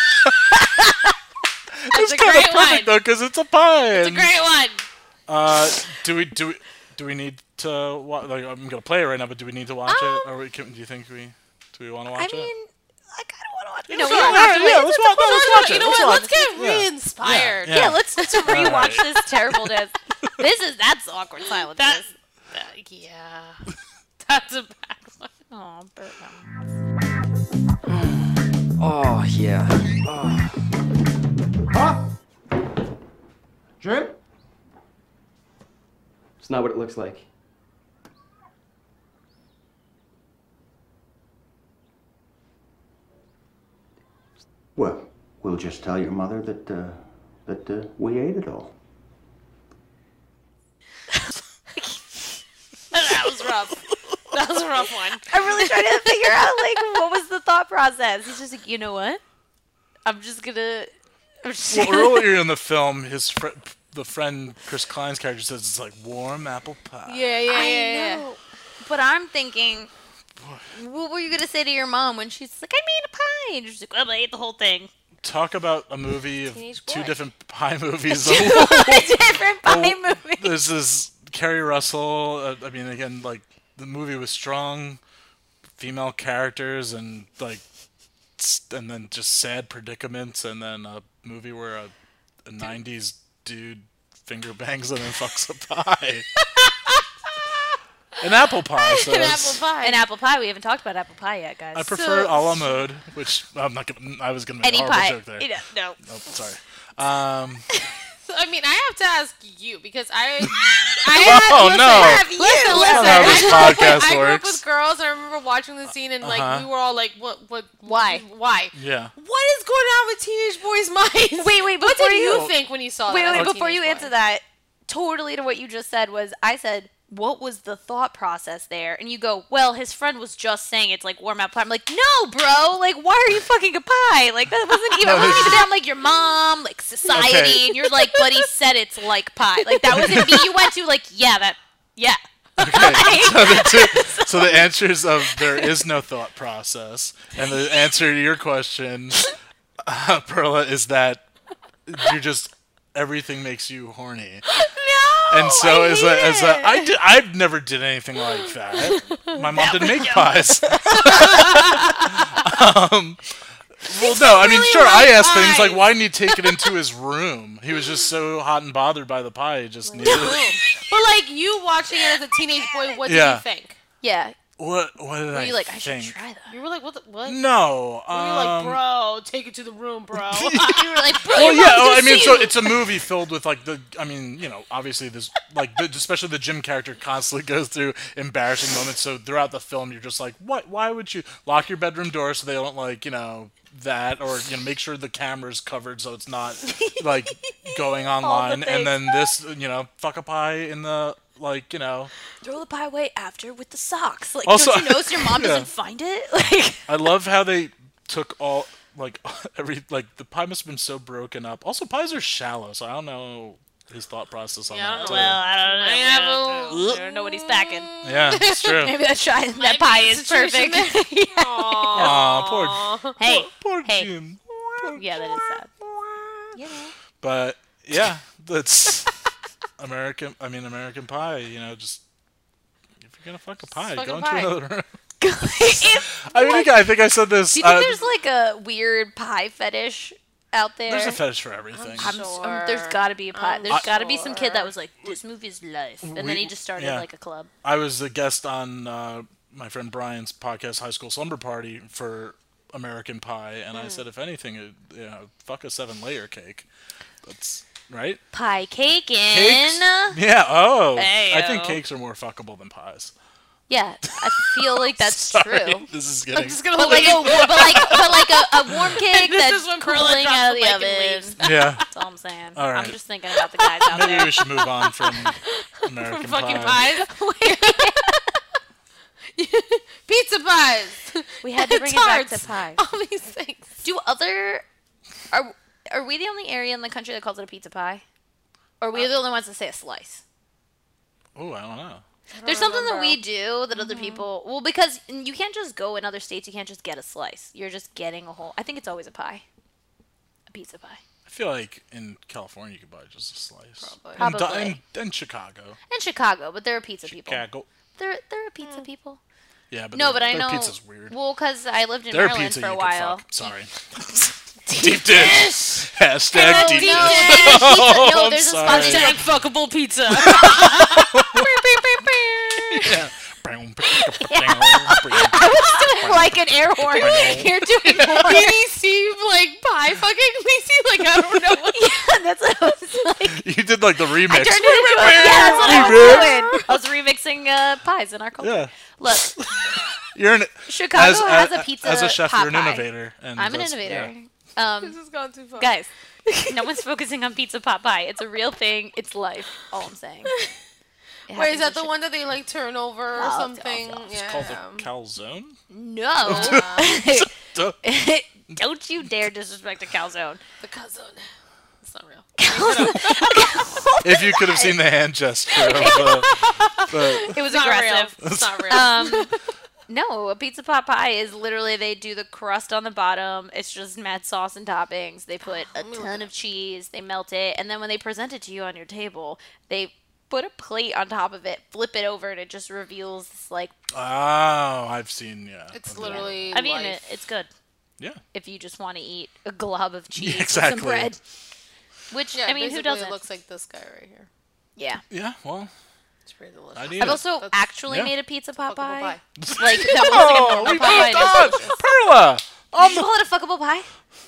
It's a kind great of perfect one. though, because it's a pie. It's a and- great one. Uh, do we do we do we need to wa- like? I'm gonna play it right now, but do we need to watch it? Um, Or we, can, do you think we do we want to I watch mean, it? I kind of want to watch it. Yeah, No, let's we watch don't it. have to. Yeah, let's watch- no, let's watch You it. know Let's what? watch Let's get it. Yeah. re-inspired. Yeah. Yeah, let's let's rewatch Alright. this terribleness. This is that's awkward silence. That, that- yeah. That's a bad one. Oh, Burt Reynolds. Oh, yeah. Oh. Huh? Jim? It's not what it looks like. Well, we'll just tell your mother that, uh, that uh, we ate it all. That was rough. That was a rough one. I'm really trying to figure out like what was the thought process. He's just like, you know what? I'm just gonna. I'm just Well, gonna earlier in the film, his fr- the friend Chris Klein's character says it's like warm apple pie. Yeah, yeah, yeah, I yeah. know. But I'm thinking, What were you gonna say to your mom when she's like, "I made a pie," and she's like, "Well, I ate the whole thing." Talk about a movie of Teenage two boy. different pie movies. Different pie Oh, movie. There's this Kerry Russell. Uh, I mean, again, like the movie was strong female characters and like, s- and then just sad predicaments, and then a movie where a, a nineties dude finger bangs and then fucks a pie. An apple pie. So An it's- apple pie. An apple pie. We haven't talked about apple pie yet, guys. I prefer So- a la mode, which I'm not gonna. I was gonna make Any a horrible pie. joke there. You know, no. Nope, sorry. Um, So, I mean, I have to ask you because I, I Oh, listen, no. Listen, listen. That's how this I, grew podcast up with, I grew up works. with girls. And I remember watching the scene, and like Uh-huh. we were all like, "What? What? Why? Why? yeah. What is going on with teenage boys' minds?" Wait, wait, What before did you you- think when you saw Wait, that? wait, as a before you teenage answer boy? that, totally to what you just said was, I said, what was the thought process there? And you go, well, his friend was just saying it's like warm apple pie. I'm like, no, bro. Like, why are you fucking a pie? Like, that wasn't even, it wasn't even down like your mom, like society. Okay. And you're like, but he said it's like pie. Like, that wasn't me. You went to, like, yeah, that, yeah. Okay. So the, two, so the answers of there is no thought process, and the answer to your question, uh, Perla, is that you're just everything makes you horny. No. And so I as a hate as a it. I did I've never did anything like that. My mom didn't make pies. um, well, no, I mean, really sure. I like asked things pies. like, why didn't he take it into his room? He was just so hot and bothered by the pie, he just needed it. But like you watching it as a teenage boy, what did Yeah. you think? Yeah. What? What did Were I you like, I should think? try that? You were like, "What? The, what?" No. You were like, um, "Bro, take it to the room, bro." You were like, bro, Well, your yeah. mom's Oh, gonna I mean, see so you. it's a movie filled with like the. I mean, you know, obviously this like, the, especially the Jim character constantly goes through embarrassing moments. So throughout the film, you're just like, what? Why would you lock your bedroom door so they don't like, you know, that, or you know, make sure the camera's covered so it's not like going online. And then this, you know, fuck a pie in the like, you know. Throw the pie away after with the socks. Like, Also- don't you know so your mom Yeah. doesn't find it? Like, I love how they took all like every like the pie must have been so broken up. Also, pies are shallow, so I don't know his thought process on Yeah, I that. don't too. well, I don't know. I We have don't, a- know. We don't know what he's packing. Yeah, it's true. Maybe that, try, that Might be pie a is situation perfect. there. Yeah. Aw, poor, Hey, poor hey. Jim. Yeah, that is sad. Yeah. But yeah, that's American. I mean, American Pie. You know, just if you're gonna fuck a pie, fuck go a into pie. another room. If- I think I think I said this. do you think uh, there's like a weird pie fetish out there? there's a fetish for everything. I'm, s- um, Sure. there's got to be a pie. I'm There's got to be some kid that sure. was like, "This movie's life," and We- then he just started yeah. like a club. I was a guest on uh, my friend Brian's podcast, High School Slumber Party, for American Pie, and Hmm. I said, if anything, it, you know, fuck a seven layer cake. That's right. Pie caking. Cakes? Yeah. Oh, I think Heyo. cakes are more fuckable than pies. Yeah, I feel like that's Sorry, true. this is I'm getting. just gonna But look like, at a, but like, but like a, a warm cake This that's is when Perla cooling drops out of the the mic oven. and leaves. Yeah. That's all I'm saying. All right. I'm just thinking about the guys out Maybe there. we should move on from American fucking Pie. pies. Pizza pies. We had to bring it back to Tarts. pie. All these things. Do other are are we the only area in the country that calls it a pizza pie? Or are we the only ones that say a slice? Oh, I don't know. There's something that remember. we do that other people well because you can't just go in other states. You can't just get a slice. You're just getting a whole. I think it's always a pie, a pizza pie. I feel like in California you could buy just a slice. Probably. And, Probably. and, and Chicago. In Chicago, but they're pizza people. Chicago. They're they're a pizza people. Yeah, but No, their, but I their know. pizza's weird. Well, because I lived in Their Maryland pizza for a you while. could fuck. Sorry. Deep dish. Hashtag Oh, deep no. dish. Pizza- Oh, no, I'm there's a sorry. spot Hashtag fuckable pizza. Yeah. I was doing like an air horn. You're doing more. Did he seem like pie fucking Lacey? Like, I don't know what. Yeah, that's what I was like. You did like the remix. I turned it into a, yeah, that's what I was doing. I was remixing uh, pies in our culture. Yeah. Look, You're an Chicago as, has as, a pizza as a chef. pot You're an pie. innovator. And I'm an that's- innovator. yeah. Um, This has gone too far. guys, no one's focusing on pizza pot pie. It's a real thing. It's life. All I'm saying. It Wait, is happens that in the Chi- one that they like turn over or Oh, something? it's It's Yeah. called a calzone. No. Duh. Don't you dare disrespect a calzone. The cousin. It's not real. If you could have seen the hand gesture of the, the It was It's not real. aggressive. It's not real. Um, No, a pizza pot pie is literally they do the crust on the bottom. It's just mad sauce and toppings. They put a ton of cheese. They melt it, and then when they present it to you on your table, they put a plate on top of it, flip it over, and it just reveals this like. Oh, I've seen. Yeah. It's literally. I mean, life. it, it's good. Yeah. If you just want to eat a glob of cheese Yeah, exactly. with some bread. Which Yeah, I mean, who basically doesn't? It looks like this guy right here. Yeah. Yeah. Well. It's pretty delicious. I need I've it. also That's- actually yeah. made a pizza pot Fuckable pie. pie. Like that was Oh, like a normal we pie. moved on. Perla. On Did you the call it a fuckable pie?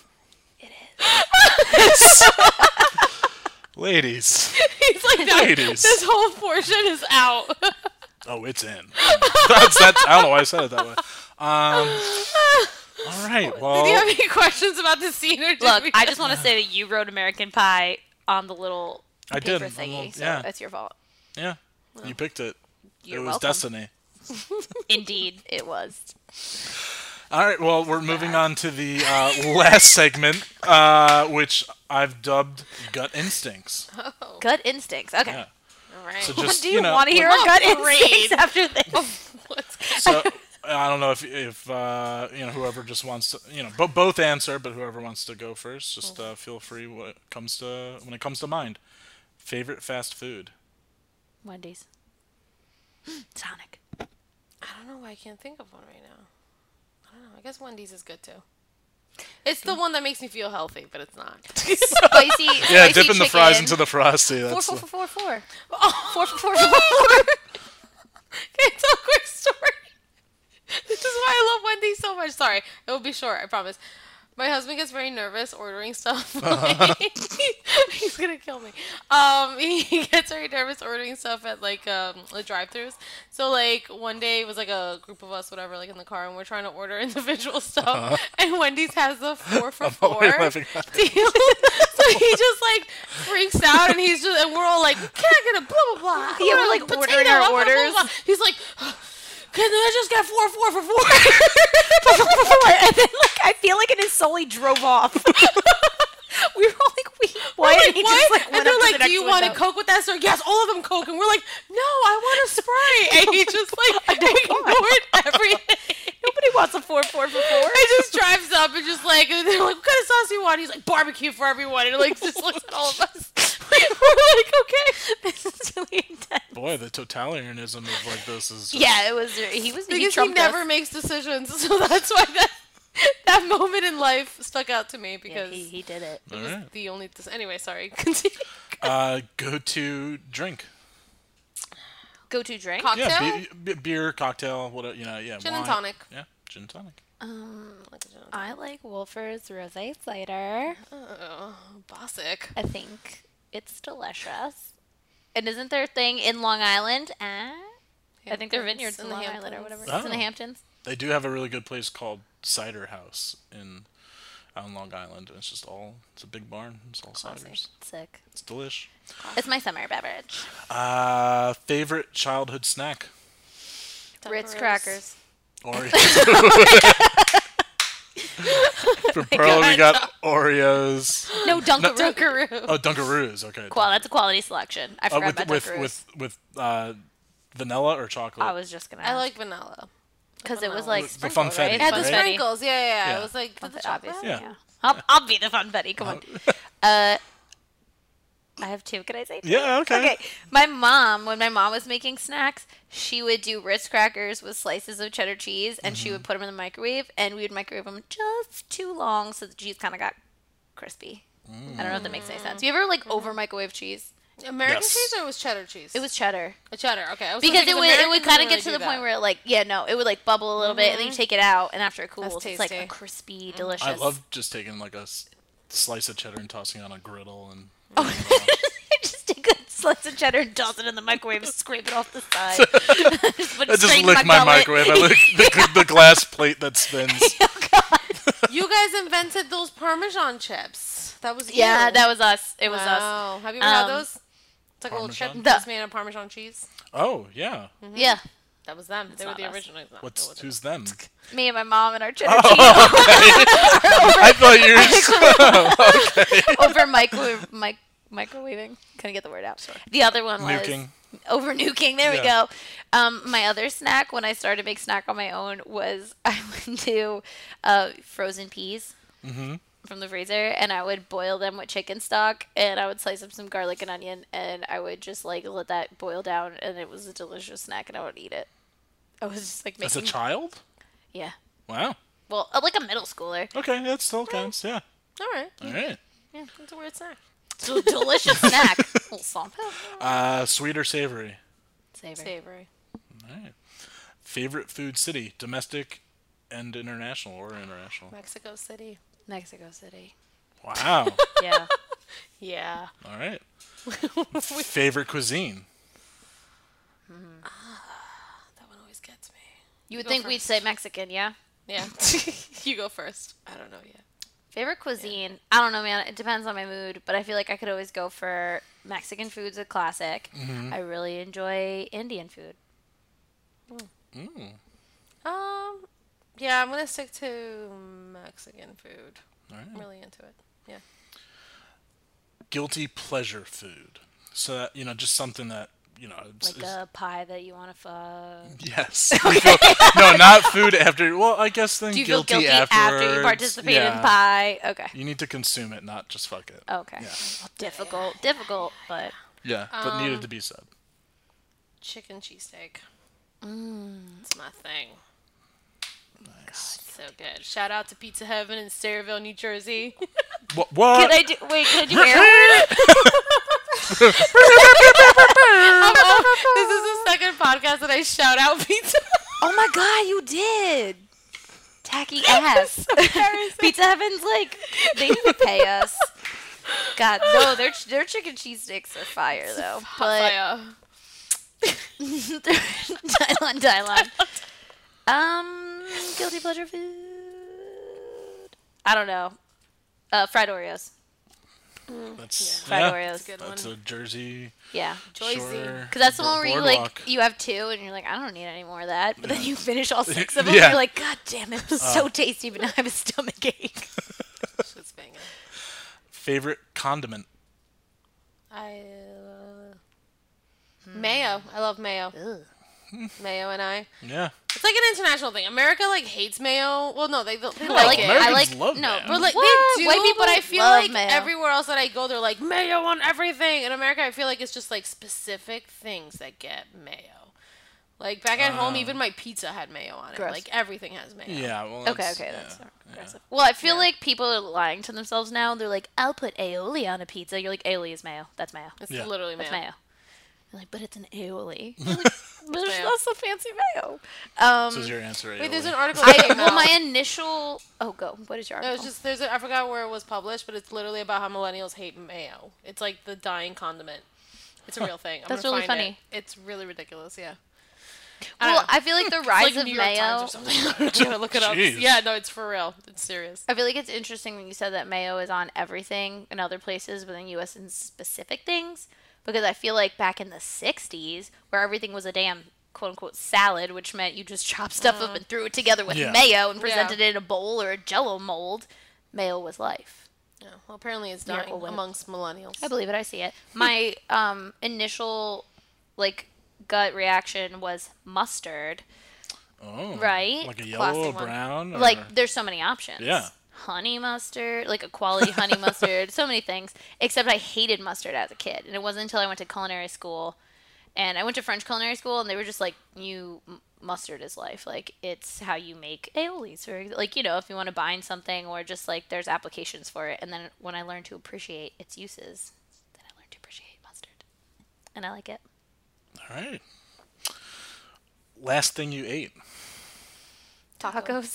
ladies. He's like, no, Ladies. this whole portion is out. Oh, it's in. That's that's. I don't know why I said it that way. Um. All right. Well. Did you have any questions about the scene? Or did Look, we I just want to say that you wrote American Pie on the little I paper did. on the thingy, little- so yeah. that's your fault. Yeah. You picked it. You're it was welcome. destiny. Indeed, it was. All right. Well, we're moving on to the uh, last segment, uh, which I've dubbed "Gut Instincts." Gut instincts. Okay. Yeah. All right. So What just do you, you know, want to hear Oh, our gut great. instincts after this? So I don't know if if uh, you know whoever just wants to you know bo- both answer, but whoever wants to go first, just uh, feel free. What comes to when it comes to mind, favorite fast food. Wendy's. Sonic. I don't know why I can't think of one right now. I don't know. I guess Wendy's is good too. It's the one that makes me feel healthy, but it's not. Spicy. Yeah, spicy dipping the fries chicken. into the frosty. Four, That's four, the- four, four, four. Oh, Four, four, four, four, four. Can I tell a quick story? This is why I love Wendy's so much. Sorry, it will be short. I promise. My husband gets very nervous ordering stuff. He's gonna kill me. Um, he gets very nervous ordering stuff at like um the drive-throughs. So like one day it was like a group of us, whatever, like in the car, and we're trying to order individual stuff. Uh-huh. And Wendy's has the four for I'm four already laughing at it. deal. So he just like freaks out, and he's just, and we're all like, "Can I get a blah blah blah?" Yeah, we're, like, Potato, ordering our blah, blah, blah, orders. blah. He's like, "Can I just get four four for four?" And then, like, I feel like it is solely drove off. We were all like, wait, what? We're like, And he what? just, like, and went they're up to like, the "Do next you want a window." Coke with that?" So yes, all of them Coke, and we're like, "No, I want a Sprite." And he just like ignored everything. Nobody wants a four, four for four. He just drives up and just like, and they're like, "What kind of sauce do you want?" He's like, "Barbecue for everyone," and like just looks at all of us. We're like, "Okay." This is really intense. Boy, the totalitarianism of like this is. Just, Yeah, it was. He was. Because he, he trumped never us. makes decisions, so that's why that that moment in life stuck out to me Yeah, because he, he did it. it All was right. the only. Dis- anyway, sorry. Continue. Uh, go to drink. Go to drink. Cocktail. Yeah, be- be- beer, cocktail, whatever you know. Yeah, Gin and wine. tonic. Yeah, gin and tonic. Um, Like a gin and I like Wolfer's Rosé cider. Oh, Bosick. I think it's delicious. And isn't there a thing in Long Island? Uh, I think there are vineyards in, In the Long Island or Hamptons. whatever. It's in the Oh. Hamptons. They do have a really good place called Cider House in out in Long Island. And it's just all it's a big barn. It's all ciders. Sick. It's delish. It's my summer beverage. Uh, favorite childhood snack. Ritz Dunkaroos. crackers. Oreos. For Pearl, we got Oreos. No, Dunkaroo. Dunkaroo. Oh, Dunkaroos. Okay. Qual- that's a quality selection. I Uh, forgot with about with Dunkaroos. with with uh, vanilla or chocolate. I was just gonna. I like vanilla. because it was vanilla. like The sprinkled, funfetti, right? It had the right? sprinkles. Yeah, yeah, yeah. Yeah. It was like Funfetti, the chocolate. obviously. Yeah. Yeah. I'll, I'll be the funfetti. Come on. Uh, I have two. Can I say two? Yeah, okay. Okay. My mom, when my mom was making snacks, she would do Ritz crackers with slices of cheddar cheese, and Mm-hmm. she would put them in the microwave, and we would microwave them just too long so the cheese kind of got crispy. I don't know if that makes any sense. You ever like over microwave cheese? American Yes. cheese or it was cheddar cheese? It was cheddar. a cheddar. Okay, I was Because thinking it would it would Americans kind of don't get really to do the point that. where it, like, yeah, no, it would like bubble a little bit, and then you take it out, and after it cools, it's like tasty. a crispy, delicious. I love just taking like a s- slice of cheddar and tossing it on a griddle and. just take a slice of cheddar and toss it in the microwave, scrape it off the side. just put it I just straight in lick my, gullet. microwave. I lick the, the glass plate that spins. You guys invented those Parmesan chips. That was Yeah, you. that was us. It was us. Wow. Have you ever had Um, those? It's like a little chip Parmesan? that's made of Parmesan cheese. Oh yeah. Yeah, That was them. they were not the us. original. No, What's it wasn't who's them? me and my mom and our cheddar Oh, cheese I thought you were. over microwave, mic- microwaving. Couldn't get the word out. The other one was Nuking. over nuking. There we Yeah. go. Um, my other snack when I started to make snack on my own was I would do uh, frozen peas Mm-hmm. from the freezer, and I would boil them with chicken stock, and I would slice up some garlic and onion, and I would just like let that boil down, and it was a delicious snack, and I would eat it. I was just like As a making. child? Yeah. Wow. Well, uh, like a middle schooler. Okay, that still counts. Yeah. All right. All right. Yeah, it's a weird snack. It's a delicious snack. Little salt. Uh, sweet or savory? Savory. Savory. All right. Favorite food city, domestic and international, or international? Mexico City. Mexico City. Wow. Yeah. Yeah. All right. Favorite cuisine? That one always gets me. You would Go think we'd first. say Mexican, yeah? Yeah. You go first. I don't know yet. Favorite cuisine? I don't know, man. It depends on my mood, but I feel like I could always go for Mexican food's a classic. Mm-hmm. I really enjoy Indian food. Mm. Um, yeah, I'm gonna stick to Mexican food. All right. I'm really into it. Yeah. Guilty pleasure food. So that, you know, just something that, you know, it's, Like it's- a pie that you want to fuck. yes. You feel- no, not food after. Well, I guess then Do you feel guilty, guilty after afterwards. you participate Yeah. in pie? Okay. You need to consume it, not just fuck it. Okay. Yeah. Difficult. Difficult, but. Yeah, but Um, needed to be said. Chicken cheesesteak. Mm. It's my thing. Nice. So good. Shout out to Pizza Heaven in Sayreville, New Jersey. What? What? Can I do. Wait, can I do air This is the second podcast that I shout out Pizza. Oh my god, you did! Tacky ass. Pizza Heaven's like, they need to pay us. God, no, their their chicken cheese sticks are fire though. But Fire. Dylan, Dylan. Um, guilty pleasure food. I don't know. Uh, fried Oreos. That's Fried yeah, Oreos. That's a good That's one. a Jersey Yeah. Joyzy. Shore Because that's the one where you like boardwalk. you have two and you're like, I don't need any more of that. But then you finish all six of them Yeah. and you're like, God damn it, it was so tasty, but now I have a stomach ache. Shit's banging. Favorite condiment. I uh, mayo. I love mayo. Mayo and I. Yeah. It's like an international thing. America like hates mayo. Well, no, they they No, like like it. Americans I like love no, mayo. But like What? they do, White people but I feel love like mayo. everywhere else that I go, they're like mayo on everything. In America, I feel like it's just like specific things that get mayo. Like back at home, even my pizza had mayo on it. Gross. Like everything has mayo. Yeah. Well. Okay, that's- okay, yeah, that's yeah. aggressive. Well, I feel Yeah. like people are lying to themselves now. They're like, I'll put aioli on a pizza. You're like, aioli is mayo. That's mayo. It's Yeah. literally mayo. That's mayo. You're like, but it's an aioli. You're like, but mayo. that's the fancy mayo. Um, This is your answer. Wait, there's aioli. an article. I, that came well, out. my initial. Oh, go. What is your No, article? it's just there's a, I forgot where it was published, but it's literally about how millennials hate mayo. It's like the dying condiment. It's a real thing. I'm That's gonna really find funny. It. It's really ridiculous. Yeah. I don't Well, know. I feel like the It's rise like of New York Times mayo. or something. I'm gonna look it up. Jeez. Yeah, no, it's for real. It's serious. I feel like it's interesting when you said that mayo is on everything in other places, but in U S in specific things. Because I feel like back in the sixties, where everything was a damn quote unquote salad, which meant you just chopped stuff up and threw it together with Yeah. mayo and Yeah. presented it in a bowl or a jello mold, mayo was life. Yeah. Well, apparently it's Miracle dying Whip. amongst millennials. I believe it, I see it. My um, initial like gut reaction was mustard. Oh. Right? Like a yellow Classy or one. brown. Or... Like, there's so many options. Yeah. Honey mustard, like a quality honey mustard, so many things. Except I hated mustard as a kid. And it wasn't until I went to culinary school, and I went to French culinary school, and they were just like, you, m- mustard is life. Like, it's how you make aiolis. Or, like, you know, if you want to bind something, or just, like, there's applications for it. And then when I learned to appreciate its uses, then I learned to appreciate mustard. And I like it. All right. Last thing you ate. Tacos.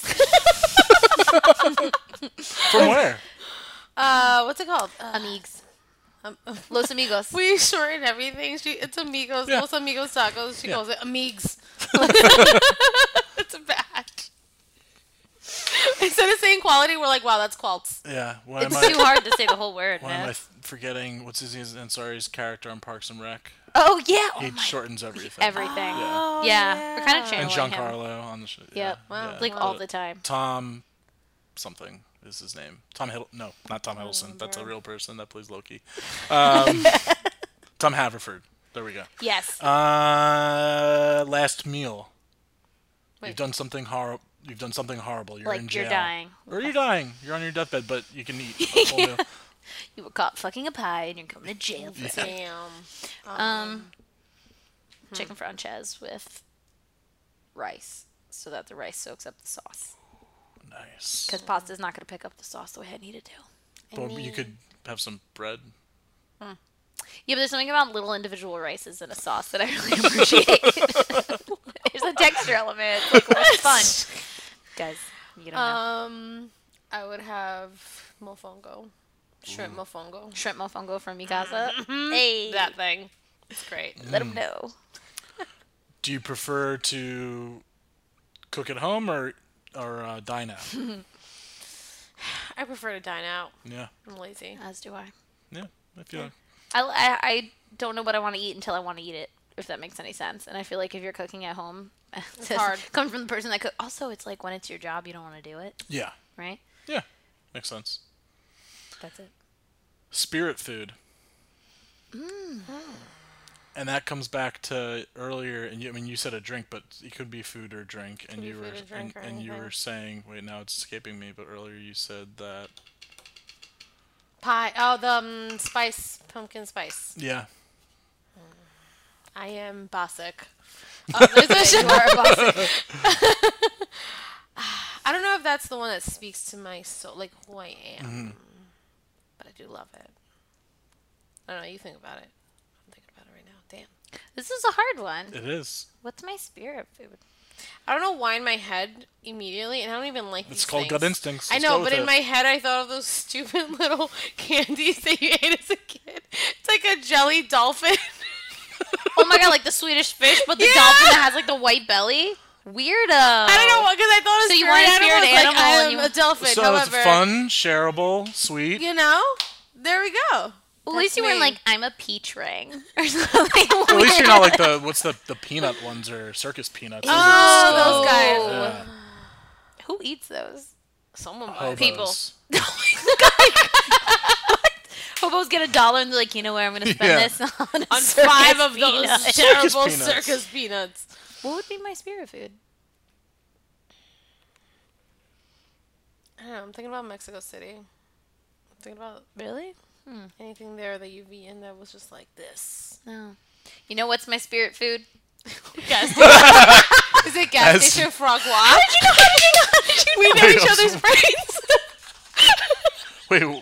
From where? Uh, what's it called? Uh, Amigos. um, Los Amigos. we shorten everything. She, it's amigos. Yeah. Los amigos tacos. She Yeah. calls it amigs. It's a batch. Instead of saying quality, we're like, wow, that's qualts. Yeah. Why am It's I? too hard to say the whole word, Why am I man. f- forgetting what's his name? Ansari's character on Parks and Rec? Oh, yeah. Oh, He my shortens everything. everything. Yeah. yeah. we're kind of And channeling him. Giancarlo on the show. Yep. Wow. Yeah. Like Uh, all the time. Tom something is his name. Tom Hiddle. No, not Tom Hiddleston. That's a real person that plays Loki. Um, Tom Haverford. There we go. Yes. Uh, last meal. Wait. You've done something horrible. You've done something horrible. You're Like in jail. you're dying. Or you're dying. You're on your deathbed, but you can eat a whole meal. You were caught fucking a pie and you're going to jail for it. Damn. Um, chicken franchise with rice, so that the rice soaks up the sauce. Nice. Because pasta's not going to pick up the sauce the way I need it to. But you could have some bread. Yeah, but there's something about little individual rices in a sauce that I really appreciate. There's a texture element. It's like, well, it's fun. Guys, you don't know. Um, I would have mofongo. Shrimp mofongo. Shrimp mofongo from Mikasa. Hey, That thing. It's great. let them know. Do you prefer to cook at home or or uh, dine out? I prefer to dine out. Yeah. I'm lazy. As do I. Yeah. I feel like. I, I, I don't know what I want to eat until I want to eat it, if that makes any sense. And I feel like if you're cooking at home, it's hard. Coming from the person that cook. Also, it's like when it's your job, you don't want to do it, Yeah. right? Yeah. Makes sense. That's it. Spirit food. And that comes back to earlier, and you, I mean, you said a drink, but it could be food or drink, and be you food were or drink and, or and you anything. were saying, wait, now it's escaping me, but earlier you said that, Pie. Oh, the um, spice. Pumpkin spice. yeah, I am Basic. Uh, there's a show- I don't know if that's the one that speaks to my soul, like who I am. Mm-hmm. But I do love it. I don't know. You think about it. I'm thinking about it right now. Damn. This is a hard one. it is. What's my spirit food? I don't know why in my head immediately, and I don't even like It's these called things. gut instincts. I Let's know, go but with in it. my head, I thought of those stupid little candies that you ate as a kid. It's like a jelly dolphin. Oh my god, like the Swedish fish, but the Yeah! dolphin that has like the white belly? Weirdo. I don't know, because I thought it was So you spirit want a animal. spirit It's like, animal I and am you- a dolphin. So However, it's fun, shareable, sweet. you know, there we go. Well, at least you That's weren't me. like, I'm a peach ring or something. At least you're not like the what's the the peanut ones or circus peanuts. Those are Oh, disgusting. those guys. Yeah. Who eats those? Someone buys Hobos. people. Hobos get a dollar and they're like, you know where I'm going to spend Yeah. this on? A On circus five of those peanut. terrible Circus peanuts. circus peanuts. What would be my spirit food? I don't know. I'm thinking about Mexico City. I'm thinking about Really? anything there that you've eaten that was just like this. No. You know what's my spirit food? Gas station. Is it gas As- station frog walk? We know Wait, each other's also- brains. Wait, w-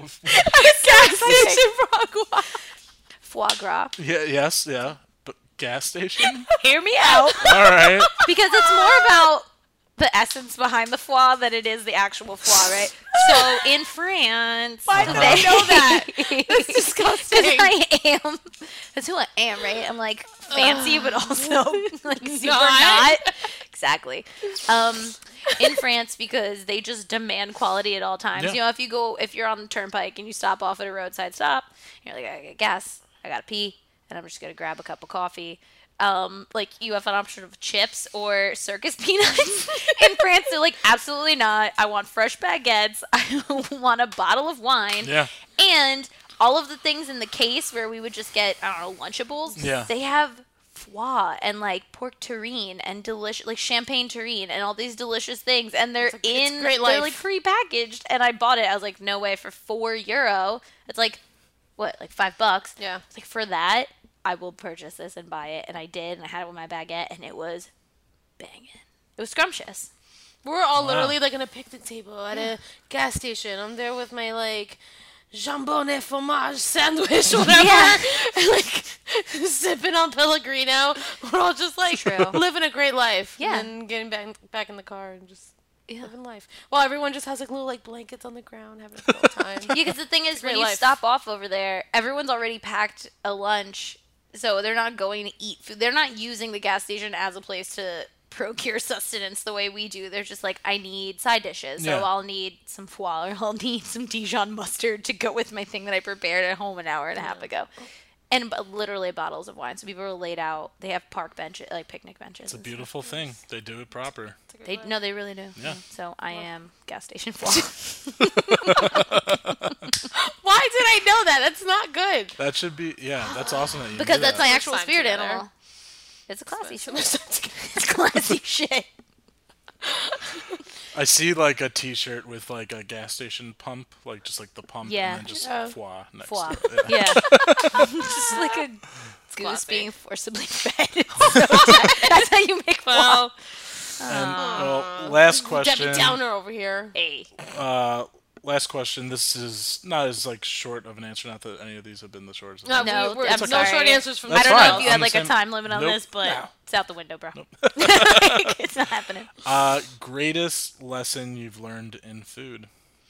Gas station frog walk. Foie gras. yeah, yes, yeah, but gas station. Hear me out. All right. Because it's more about the essence behind the foie than it is the actual foie, right? So in France, Why did they I know that? That's disgusting. Because I am. That's who I am, right? I'm like fancy, but also like super Not. not. Exactly. Um, in France, because they just demand quality at all times. Yeah. You know, if you go, if you're on the turnpike and you stop off at a roadside stop, you're like, I gotta get gas, I gotta pee, and I'm just gonna grab a cup of coffee. Um, like you have an option of chips or circus peanuts. In France, they're like, absolutely not. I want fresh baguettes. I want a bottle of wine. Yeah. And all of the things in the case where we would just get, I don't know, Lunchables. Yeah. They have foie and like pork terrine and delicious, like champagne terrine and all these delicious things. And they're It's a- it's in, great they're life. like prepackaged. And I bought it. I was like, no way, for four euro. It's like, what, like five bucks? Yeah. It's like, for that, I will purchase this and buy it. And I did. And I had it with my baguette. And it was banging. It was scrumptious. We're all Wow. literally like on a picnic table at a gas station. I'm there with my like jambon et fromage sandwich, whatever, Yeah. and like sipping on Pellegrino. We're all just like True. living a great life. Yeah. And then getting back back in the car and just Yeah. living life. While everyone just has like little like blankets on the ground having a good time. Yeah, because the thing is, great when you life. stop off over there, everyone's already packed a lunch, so they're not going to eat food. They're not using the gas station as a place to procure sustenance the way we do. They're just like, I need side dishes, so Yeah. I'll need some foie or I'll need some Dijon mustard to go with my thing that I prepared at home an hour and a half ago. And b- literally bottles of wine. So people are laid out. They have park benches, like picnic benches. It's a and stuff. beautiful thing. They do it proper. They no, they really do. Yeah. So I am gas station foie. Why did I know that? That's not good. good. That should be, yeah, that's awesome that you Because knew that's that. my First actual time spirit together. animal. It's a classy So shit. much time together. It's classy shit. I see like a T-shirt with like a gas station pump, like just like the pump, Yeah. and then just Yeah. foie next Foie. to it. Yeah. Just like a goose classy. being forcibly fed. It's so sad. That's how you make Well, foie. And well, last question. Debbie Downer over here. Hey. Uh, last question. This is not as like short of an answer. Not that any of these have been the shortest. No, No, we, we're, I'm no sorry. short answers from That's I don't know fine. if you had I'm like a saying- time limit on Nope. this, but No. it's out the window, bro. Like, it's not happening. Uh, greatest lesson you've learned in food.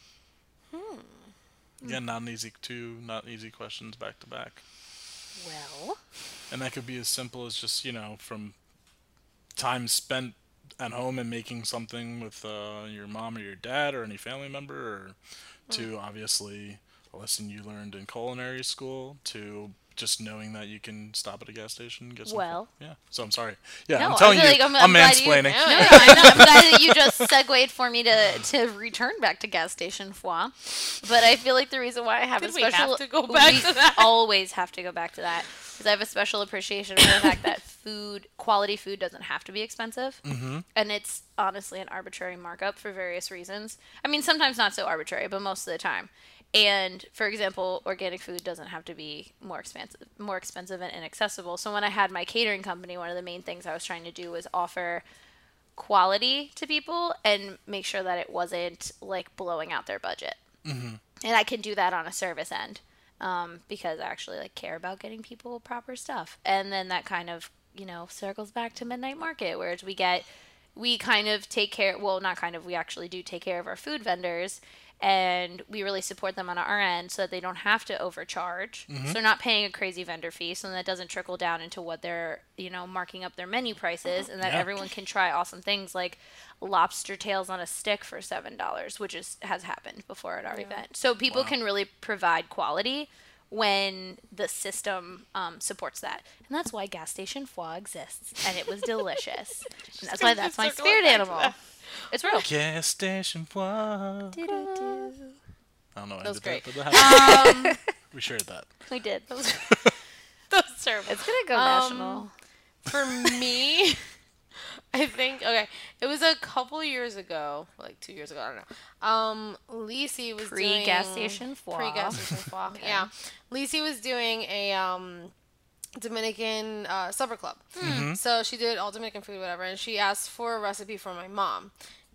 Hmm. Again, not an easy two, not easy questions back to back. Well, And that could be as simple as just, you know, from time spent at home and making something with uh, your mom or your dad or any family member, or to obviously a lesson you learned in culinary school, to just knowing that you can stop at a gas station and get something. Well. Yeah. So I'm sorry. Yeah, no, I'm I telling feel you, like I'm, I'm, I'm glad you- mansplaining. No, no, I know. I'm glad that you just segued for me to, to return back to gas station foie. But I feel like the reason why I have Did a we special have to go back we to that? always have to go back to that because I have a special appreciation for the fact that food, quality food, doesn't have to be expensive, mm-hmm. and it's honestly an arbitrary markup for various reasons. I mean, sometimes not so arbitrary, but most of the time. And for example, organic food doesn't have to be more expensive, more expensive and inaccessible. So when I had my catering company, one of the main things I was trying to do was offer quality to people and make sure that it wasn't like blowing out their budget. Mm-hmm. And I can do that on a service end um, because I actually like care about getting people proper stuff. And then that kind of, you know, circles back to Midnight Market, where we get, we kind of take care, well, not kind of, we actually do take care of our food vendors. And we really support them on our end so that they don't have to overcharge. Mm-hmm. So they're not paying a crazy vendor fee, so that doesn't trickle down into what they're, you know, marking up their menu prices, and that Yeah. everyone can try awesome things like lobster tails on a stick for seven dollars, which is has happened before at our Yeah. event. So people Wow. can really provide quality when the system um, supports that. And that's why gas station foie exists, and it was delicious. And that's why that's my circle spirit back to animal. that. It's real. Gas station foie. Doo-doo-doo. I don't know. I That was did great. That, but that Um, we shared that. We did. that was terrible. It's gonna go Um, national. For me, I think okay. It was a couple years ago, like two years ago. I don't know. Um, Lisi was Pre doing gas station foie. Pre gas station foie. Yeah, Lisi was doing a um. Dominican uh, supper club. So she did all Dominican food, whatever, and she asked for a recipe for my mom.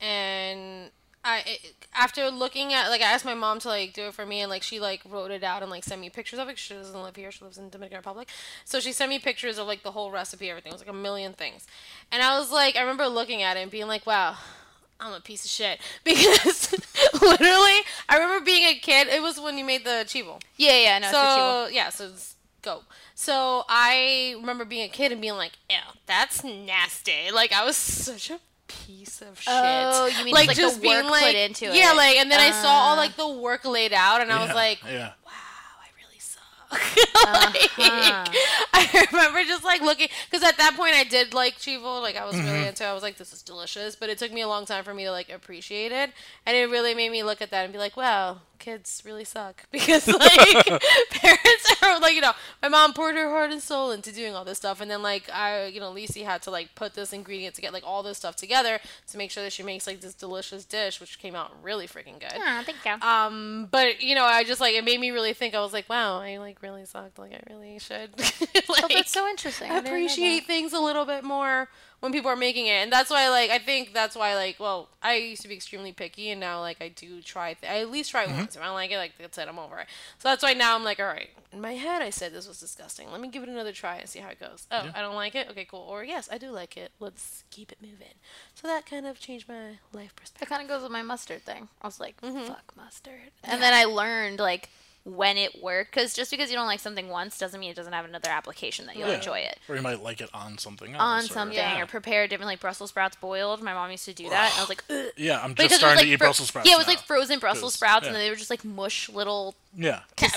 And I, it, after looking at, like, I asked my mom to, like, do it for me, and, like, she, like, wrote it out and, like, sent me pictures of it. She doesn't live here. She lives in Dominican Republic. So she sent me pictures of, like, the whole recipe, everything. It was, like, a million things. And I was, like, I remember looking at it and being like, wow, I'm a piece of shit. Because, literally, I remember being a kid. It was when you made the chivo. Yeah, yeah, no, it's the chivo. So, yeah, so it's go. So I remember being a kid and being like, ew, that's nasty. Like, I was such a piece of shit. Oh, you mean just, like, the being work put into Yeah, it. like, and then I saw all, Uh. like, the work laid out, and I was Yeah, like, yeah. I really suck. Like, Uh-huh. I remember just like looking, because at that point I did like Chivo, like I was Mm-hmm. really into it. I was like, this is delicious, but it took me a long time for me to like appreciate it, and it really made me look at that and be like, wow, kids really suck, because like parents are like, you know, my mom poured her heart and soul into doing all this stuff, and then like I, you know, Lisi had to like put this ingredient to get like all this stuff together to make sure that she makes like this delicious dish, which came out really freaking good. Oh, thank you. Um, but you know, I just like it made me really think. I was like, wow, I like really sucked. Like I really should like, Oh, that's so interesting. I didn't know appreciate that. things a little bit more when people are making it, and that's why like I think that's why like well I used to be extremely picky, and now like I do try th- I at least try it once. If I don't like it, like that's it, I'm over it. So that's why now I'm like, all right, in my head I said this was disgusting. Let me give it another try and see how it goes. Oh, Yeah. I don't like it. Okay, cool. Or yes, I do like it. Let's keep it moving. So that kind of changed my life That perspective. kind of goes with my mustard thing. I was like, Mhm. fuck mustard. And then I learned, like, when it worked. Because just because you don't like something once doesn't mean it doesn't have another application that you'll Yeah. enjoy it. Or you might like it on something else. On or- something. Yeah. Or prepare different, like Brussels sprouts boiled. My mom used to do that. And I was like, ugh. Yeah, I'm Because just it was starting like to eat fro- Brussels sprouts Yeah, it was now. like frozen Brussels 'Cause- sprouts, yeah. and they were just like mush little Yeah. Cabbage.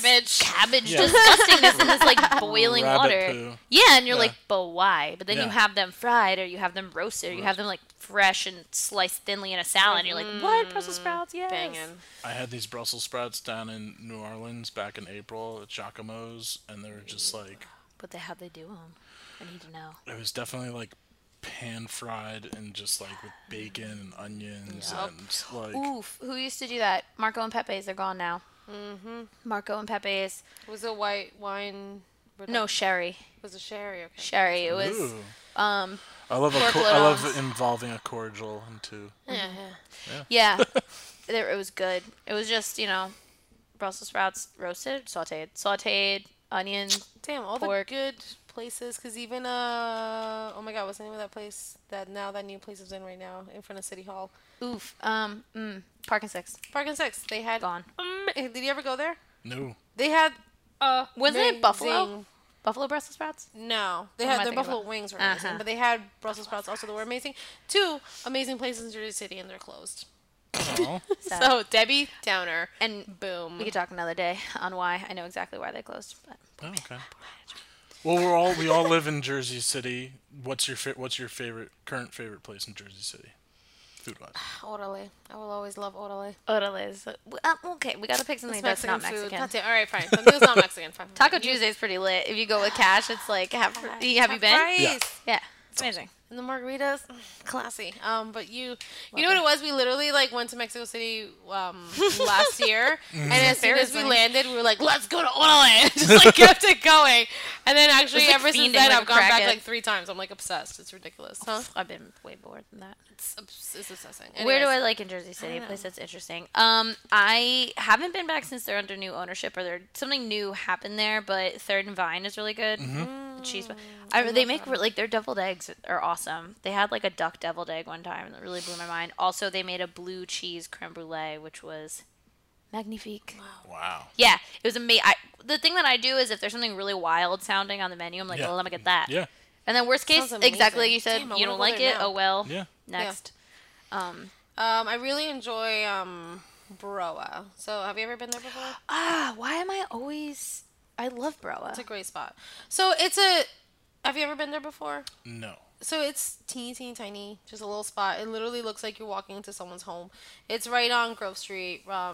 cabbage. cabbage Yeah. disgustingness in this like boiling Rabbit water. poo. Yeah, and you're Yeah. like, but why? But then you Yeah. have them fried, or you have them roasted, or you have them like fresh and sliced thinly in a salad. And you're like, what? Brussels sprouts? Yes. Banging. I had these Brussels sprouts down in New Orleans back in April at Giacomo's, and they were just like, But they, how'd they do them? I need to know. it was definitely like pan fried and just like with bacon and onions Yup. and like Oof. Who used to do that? Marco and Pepe's. They're gone now. Mm-hmm. Marco and Pepe's. Was it white wine? No, sherry. Was it sherry? Okay. Sherry. It was. Ooh. Um. I love a pork cor- I love loaves. involving a cordial into. Yeah, yeah. Yeah. There, it was good. It was just, you know, Brussels sprouts roasted, sauteed, sauteed, onions. Damn, all pork. the good places. Cause even uh, oh my God, what's the name of that place that now that new place is in right now in front of City Hall? Oof. Um. Mm, Park and Six. Park and Six. They had. Gone. Um, did you ever go there? No. They had. Uh, Wasn't it Buffalo? amazing- Buffalo Brussels sprouts? No, they What am had I their thinking buffalo about? wings were amazing, Uh-huh. but they had Brussels sprouts also that were amazing. Two amazing places in Jersey City, and they're closed. Oh. Sad. So Debbie Downer, And boom. we could talk another day on why. I know exactly why they closed. But Oh, okay. Well, we're all we all live in Jersey City. What's your fa- what's your favorite current favorite place in Jersey City, food wise? Orale. I will always love orale. Orales. Uh, okay, we gotta pick something It's that's Mexican not food. Mexican. God damn. All right, fine. Something that's not Mexican. Fine. Taco You- Tuesday is pretty lit. If you go with cash, it's like half. Have you Half been? price. Yeah. Yeah, it's amazing. And the margaritas, mm, classy. Um, but you, you know what it was? We literally like went to Mexico City um last year, and as soon as we Embarrassing. landed, we were like, "Let's go to Orale." Just like kept it going, and then actually like ever since fiending then, like I've a gone back crackhead. like three times. I'm like obsessed. It's ridiculous, huh? I've been way more than that. It's, obs- it's obsessing. Where do I Anyways. like in Jersey City? A don't place know. that's interesting. Um, I haven't been back since they're under new ownership, or they're something new happened there. But Third and Vine is really good. The cheese, I, they make re- like their deviled eggs are awesome. They had like a duck deviled egg one time, and that really blew my mind. Also, they made a blue cheese creme brulee, which was magnifique. Wow. Yeah, it was amazing. The thing that I do is if there's something really wild sounding on the menu, I'm like, Yeah. well, let me get that. Yeah. And then worst case, Sounds exactly like amazing. you said, Damn, I you wanna don't go like there it. now. Oh well. Yeah. Next. Um. Um, I really enjoy um Broa. So have you ever been there before? Ah, why am I always? I love Broa. It's a great spot. So it's a. Have you ever been there before? No. So it's teeny, teeny, tiny, just a little spot. It literally looks like you're walking into someone's home. It's right on Grove Street. Um,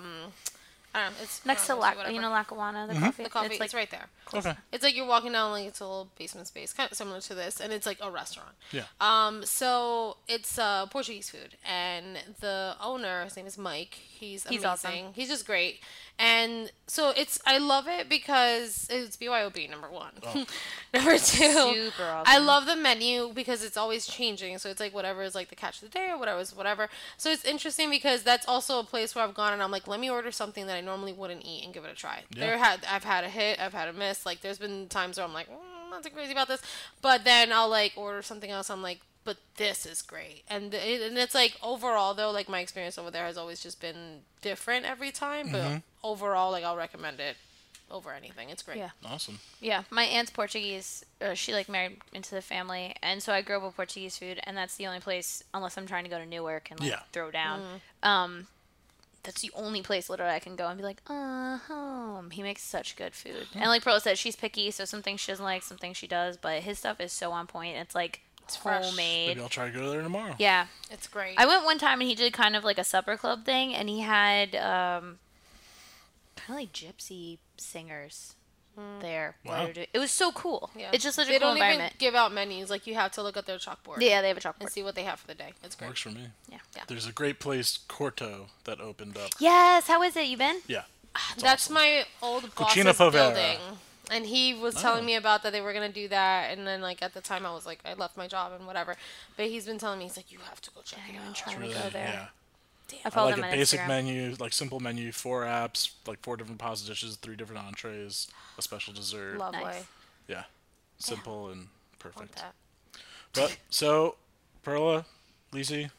I don't know. It's Next to uh, Lac, whatever. you know Lackawanna, the coffee. the coffee. It's It's, like right there. Okay. It's like you're walking down like it's a little basement space, kind of similar to this, and it's like a restaurant. Yeah. Um. So it's uh, Portuguese food, and the owner, his name is Mike. He's amazing. He's awesome. He's just great, and so it's I love it because it's B Y O B number one. Number two, Super awesome. I love the menu because it's always changing. So it's like whatever is like the catch of the day or whatever is whatever. So it's interesting because that's also a place where I've gone and I'm like, let me order something that I normally wouldn't eat and give it a try. Yeah. There had I've had a hit, I've had a miss. Like there's been times where I'm like, mm, I'm not too crazy about this, but then I'll like order something else. I'm like, but this is great. And it, and it's like overall though, like my experience over there has always just been different every time. But overall, like I'll recommend it over anything. It's great. Yeah. Awesome. Yeah, my aunt's Portuguese. Uh, she like married into the family, and so I grew up with Portuguese food, and that's the only place, unless I'm trying to go to Newark and like Yeah. throw down. Um, that's the only place literally I can go and be like, uh, home. He makes such good food, and like Pearl said, she's picky, so some things she doesn't like, some things she does, but his stuff is so on point. It's like it's fresh. homemade. Maybe I'll try to go there tomorrow. Yeah. Yeah, It's great. I went one time and he did kind of like a supper club thing, and he had um, kind of like gypsy singers there. while Wow. they were doing- It was so cool. Yeah. It's just such a they cool don't environment. even give out menus. Like you have to look at their chalkboard. Yeah, they have a And chalkboard. see what they have for the day. It's great. Works for me. Yeah. Yeah. There's a great place, Corto, that opened up. Yes, how is it? You been? Yeah. That's my old boss's Cucina Povera. building. And he was telling me about that they were gonna do that, and then like at the time I was like I left my job and whatever, but he's been telling me he's like you have to go check it I'm out. trying Really, to go there. yeah. I I follow like them a on basic Instagram. menu, like simple menu, four apps, like four different pasta dishes, three different entrees, a special dessert. Lovely. Nice. Yeah. Simple and Want perfect. that. But so, Perla, Lisi,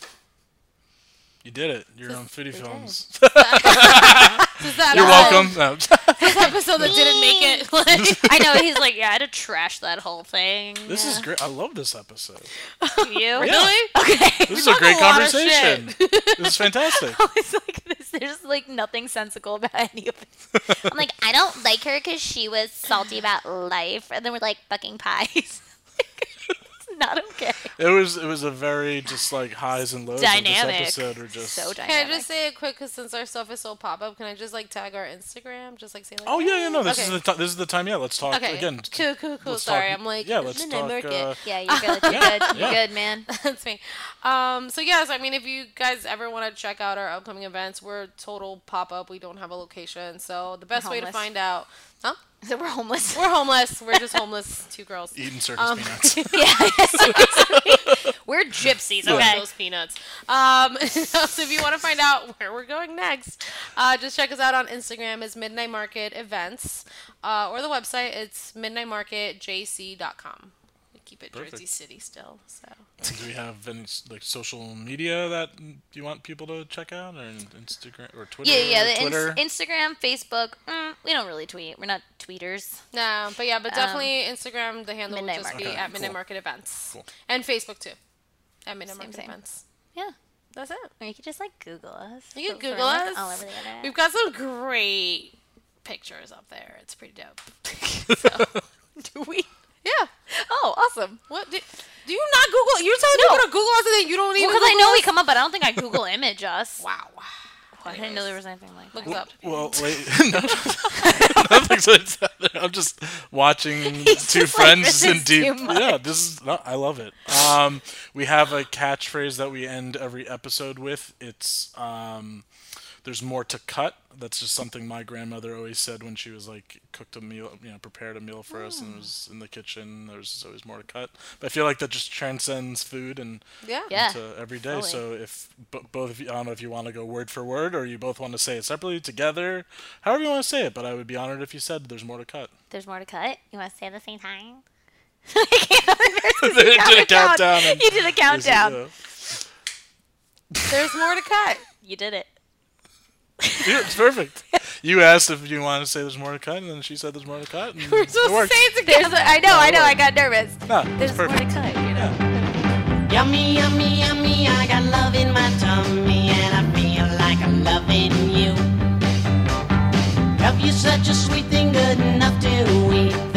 you did it. You're on Foodie we Films. This is that You're episode- welcome. No. This episode that didn't make it. Like, I know, he's like, yeah, I had to trash that whole thing. This is great. I love this episode. You? Yeah. really? Okay. This is a talk great a lot of conversation. This is fantastic. It's like this. There's like nothing sensical about any of it. I'm like, I don't like her because she was salty about life, and then we're like fucking pies. It's not okay. It was it was a very just like highs and lows Dynamic. of this episode are just So Can dynamic. I just say it quick? Because since our stuff is so pop up, can I just like tag our Instagram? Just like say like. Oh yeah, yeah, no. This Okay. is the ti this is the time. Yeah, let's talk Okay. again. Cool, cool, cool. let's Sorry, talk- I'm like. yeah, let's Midnight talk, Market. uh, Yeah, you're good. You're good. You're Yeah. good, man. That's me. Um, so yes, I mean, if you guys ever want to check out our upcoming events, we're total pop up. We don't have a location, so the best way to homeless. find out, huh? So we're homeless. We're homeless. We're just homeless two girls. Eating circus Um, peanuts. Yeah, seriously. We're gypsies, Those- okay? Those peanuts. Um, so if you want to find out where we're going next, uh, just check us out on Instagram. It's Midnight Market Events, uh, or the website. It's midnight market j c dot com. We keep it Perfect. Jersey City still. So. Do we have any like social media that you want people to check out, or Instagram or Twitter? Yeah, yeah. or The Twitter. ins- Instagram, Facebook. Mm, we don't really tweet. We're not tweeters. No, but yeah, but definitely Instagram. The handle will Midnight just be Market. at Midnight Cool. Market Events, Cool. and Facebook too, at Midnight Same, Market same. Events. Yeah. That's it. Or you could just like Google us. You can So we're, Google like, us. all over the internet. We've got some great pictures up there. It's pretty dope. so, Do we? yeah. Oh, awesome. What do, do you not Google? You're telling No. people to Google us and then you don't even. Well, because I Google know we us? come up, but I don't think I Google image us. Wow. I didn't know there was anything like Look that. us up. Well, wait, no, nothing's like that. I'm just watching He's two just like, friends "This in is deep. too much." Yeah, this is. No, I love it. Um, we have a catchphrase that we end every episode with. It's um, "There's more to cut." That's just something my grandmother always said when she was like cooked a meal, you know, prepared a meal for us, and was in the kitchen. There's always more to cut. But I feel like that just transcends food and Yeah. Yeah. into every day. totally. So if b- both of you, I don't know if you want to go word for word or you both want to say it separately, together, however you want to say it. But I would be honored if you said there's more to cut. There's more to cut. You want to say it at the same time? They did a countdown. and- You did a countdown. Yeah. There's more to cut. You did it. Yeah, it's perfect. You asked if you wanted to say there's more to cut, and then she said there's more to cut. And We're it supposed to worked. say it There's together. a, I know, I know. I got nervous. No, There's it's more to perfect. cut, you know. Yummy, yummy, yummy, I got love in my tummy and I feel like I'm loving you. Love you such a sweet thing, good enough to eat.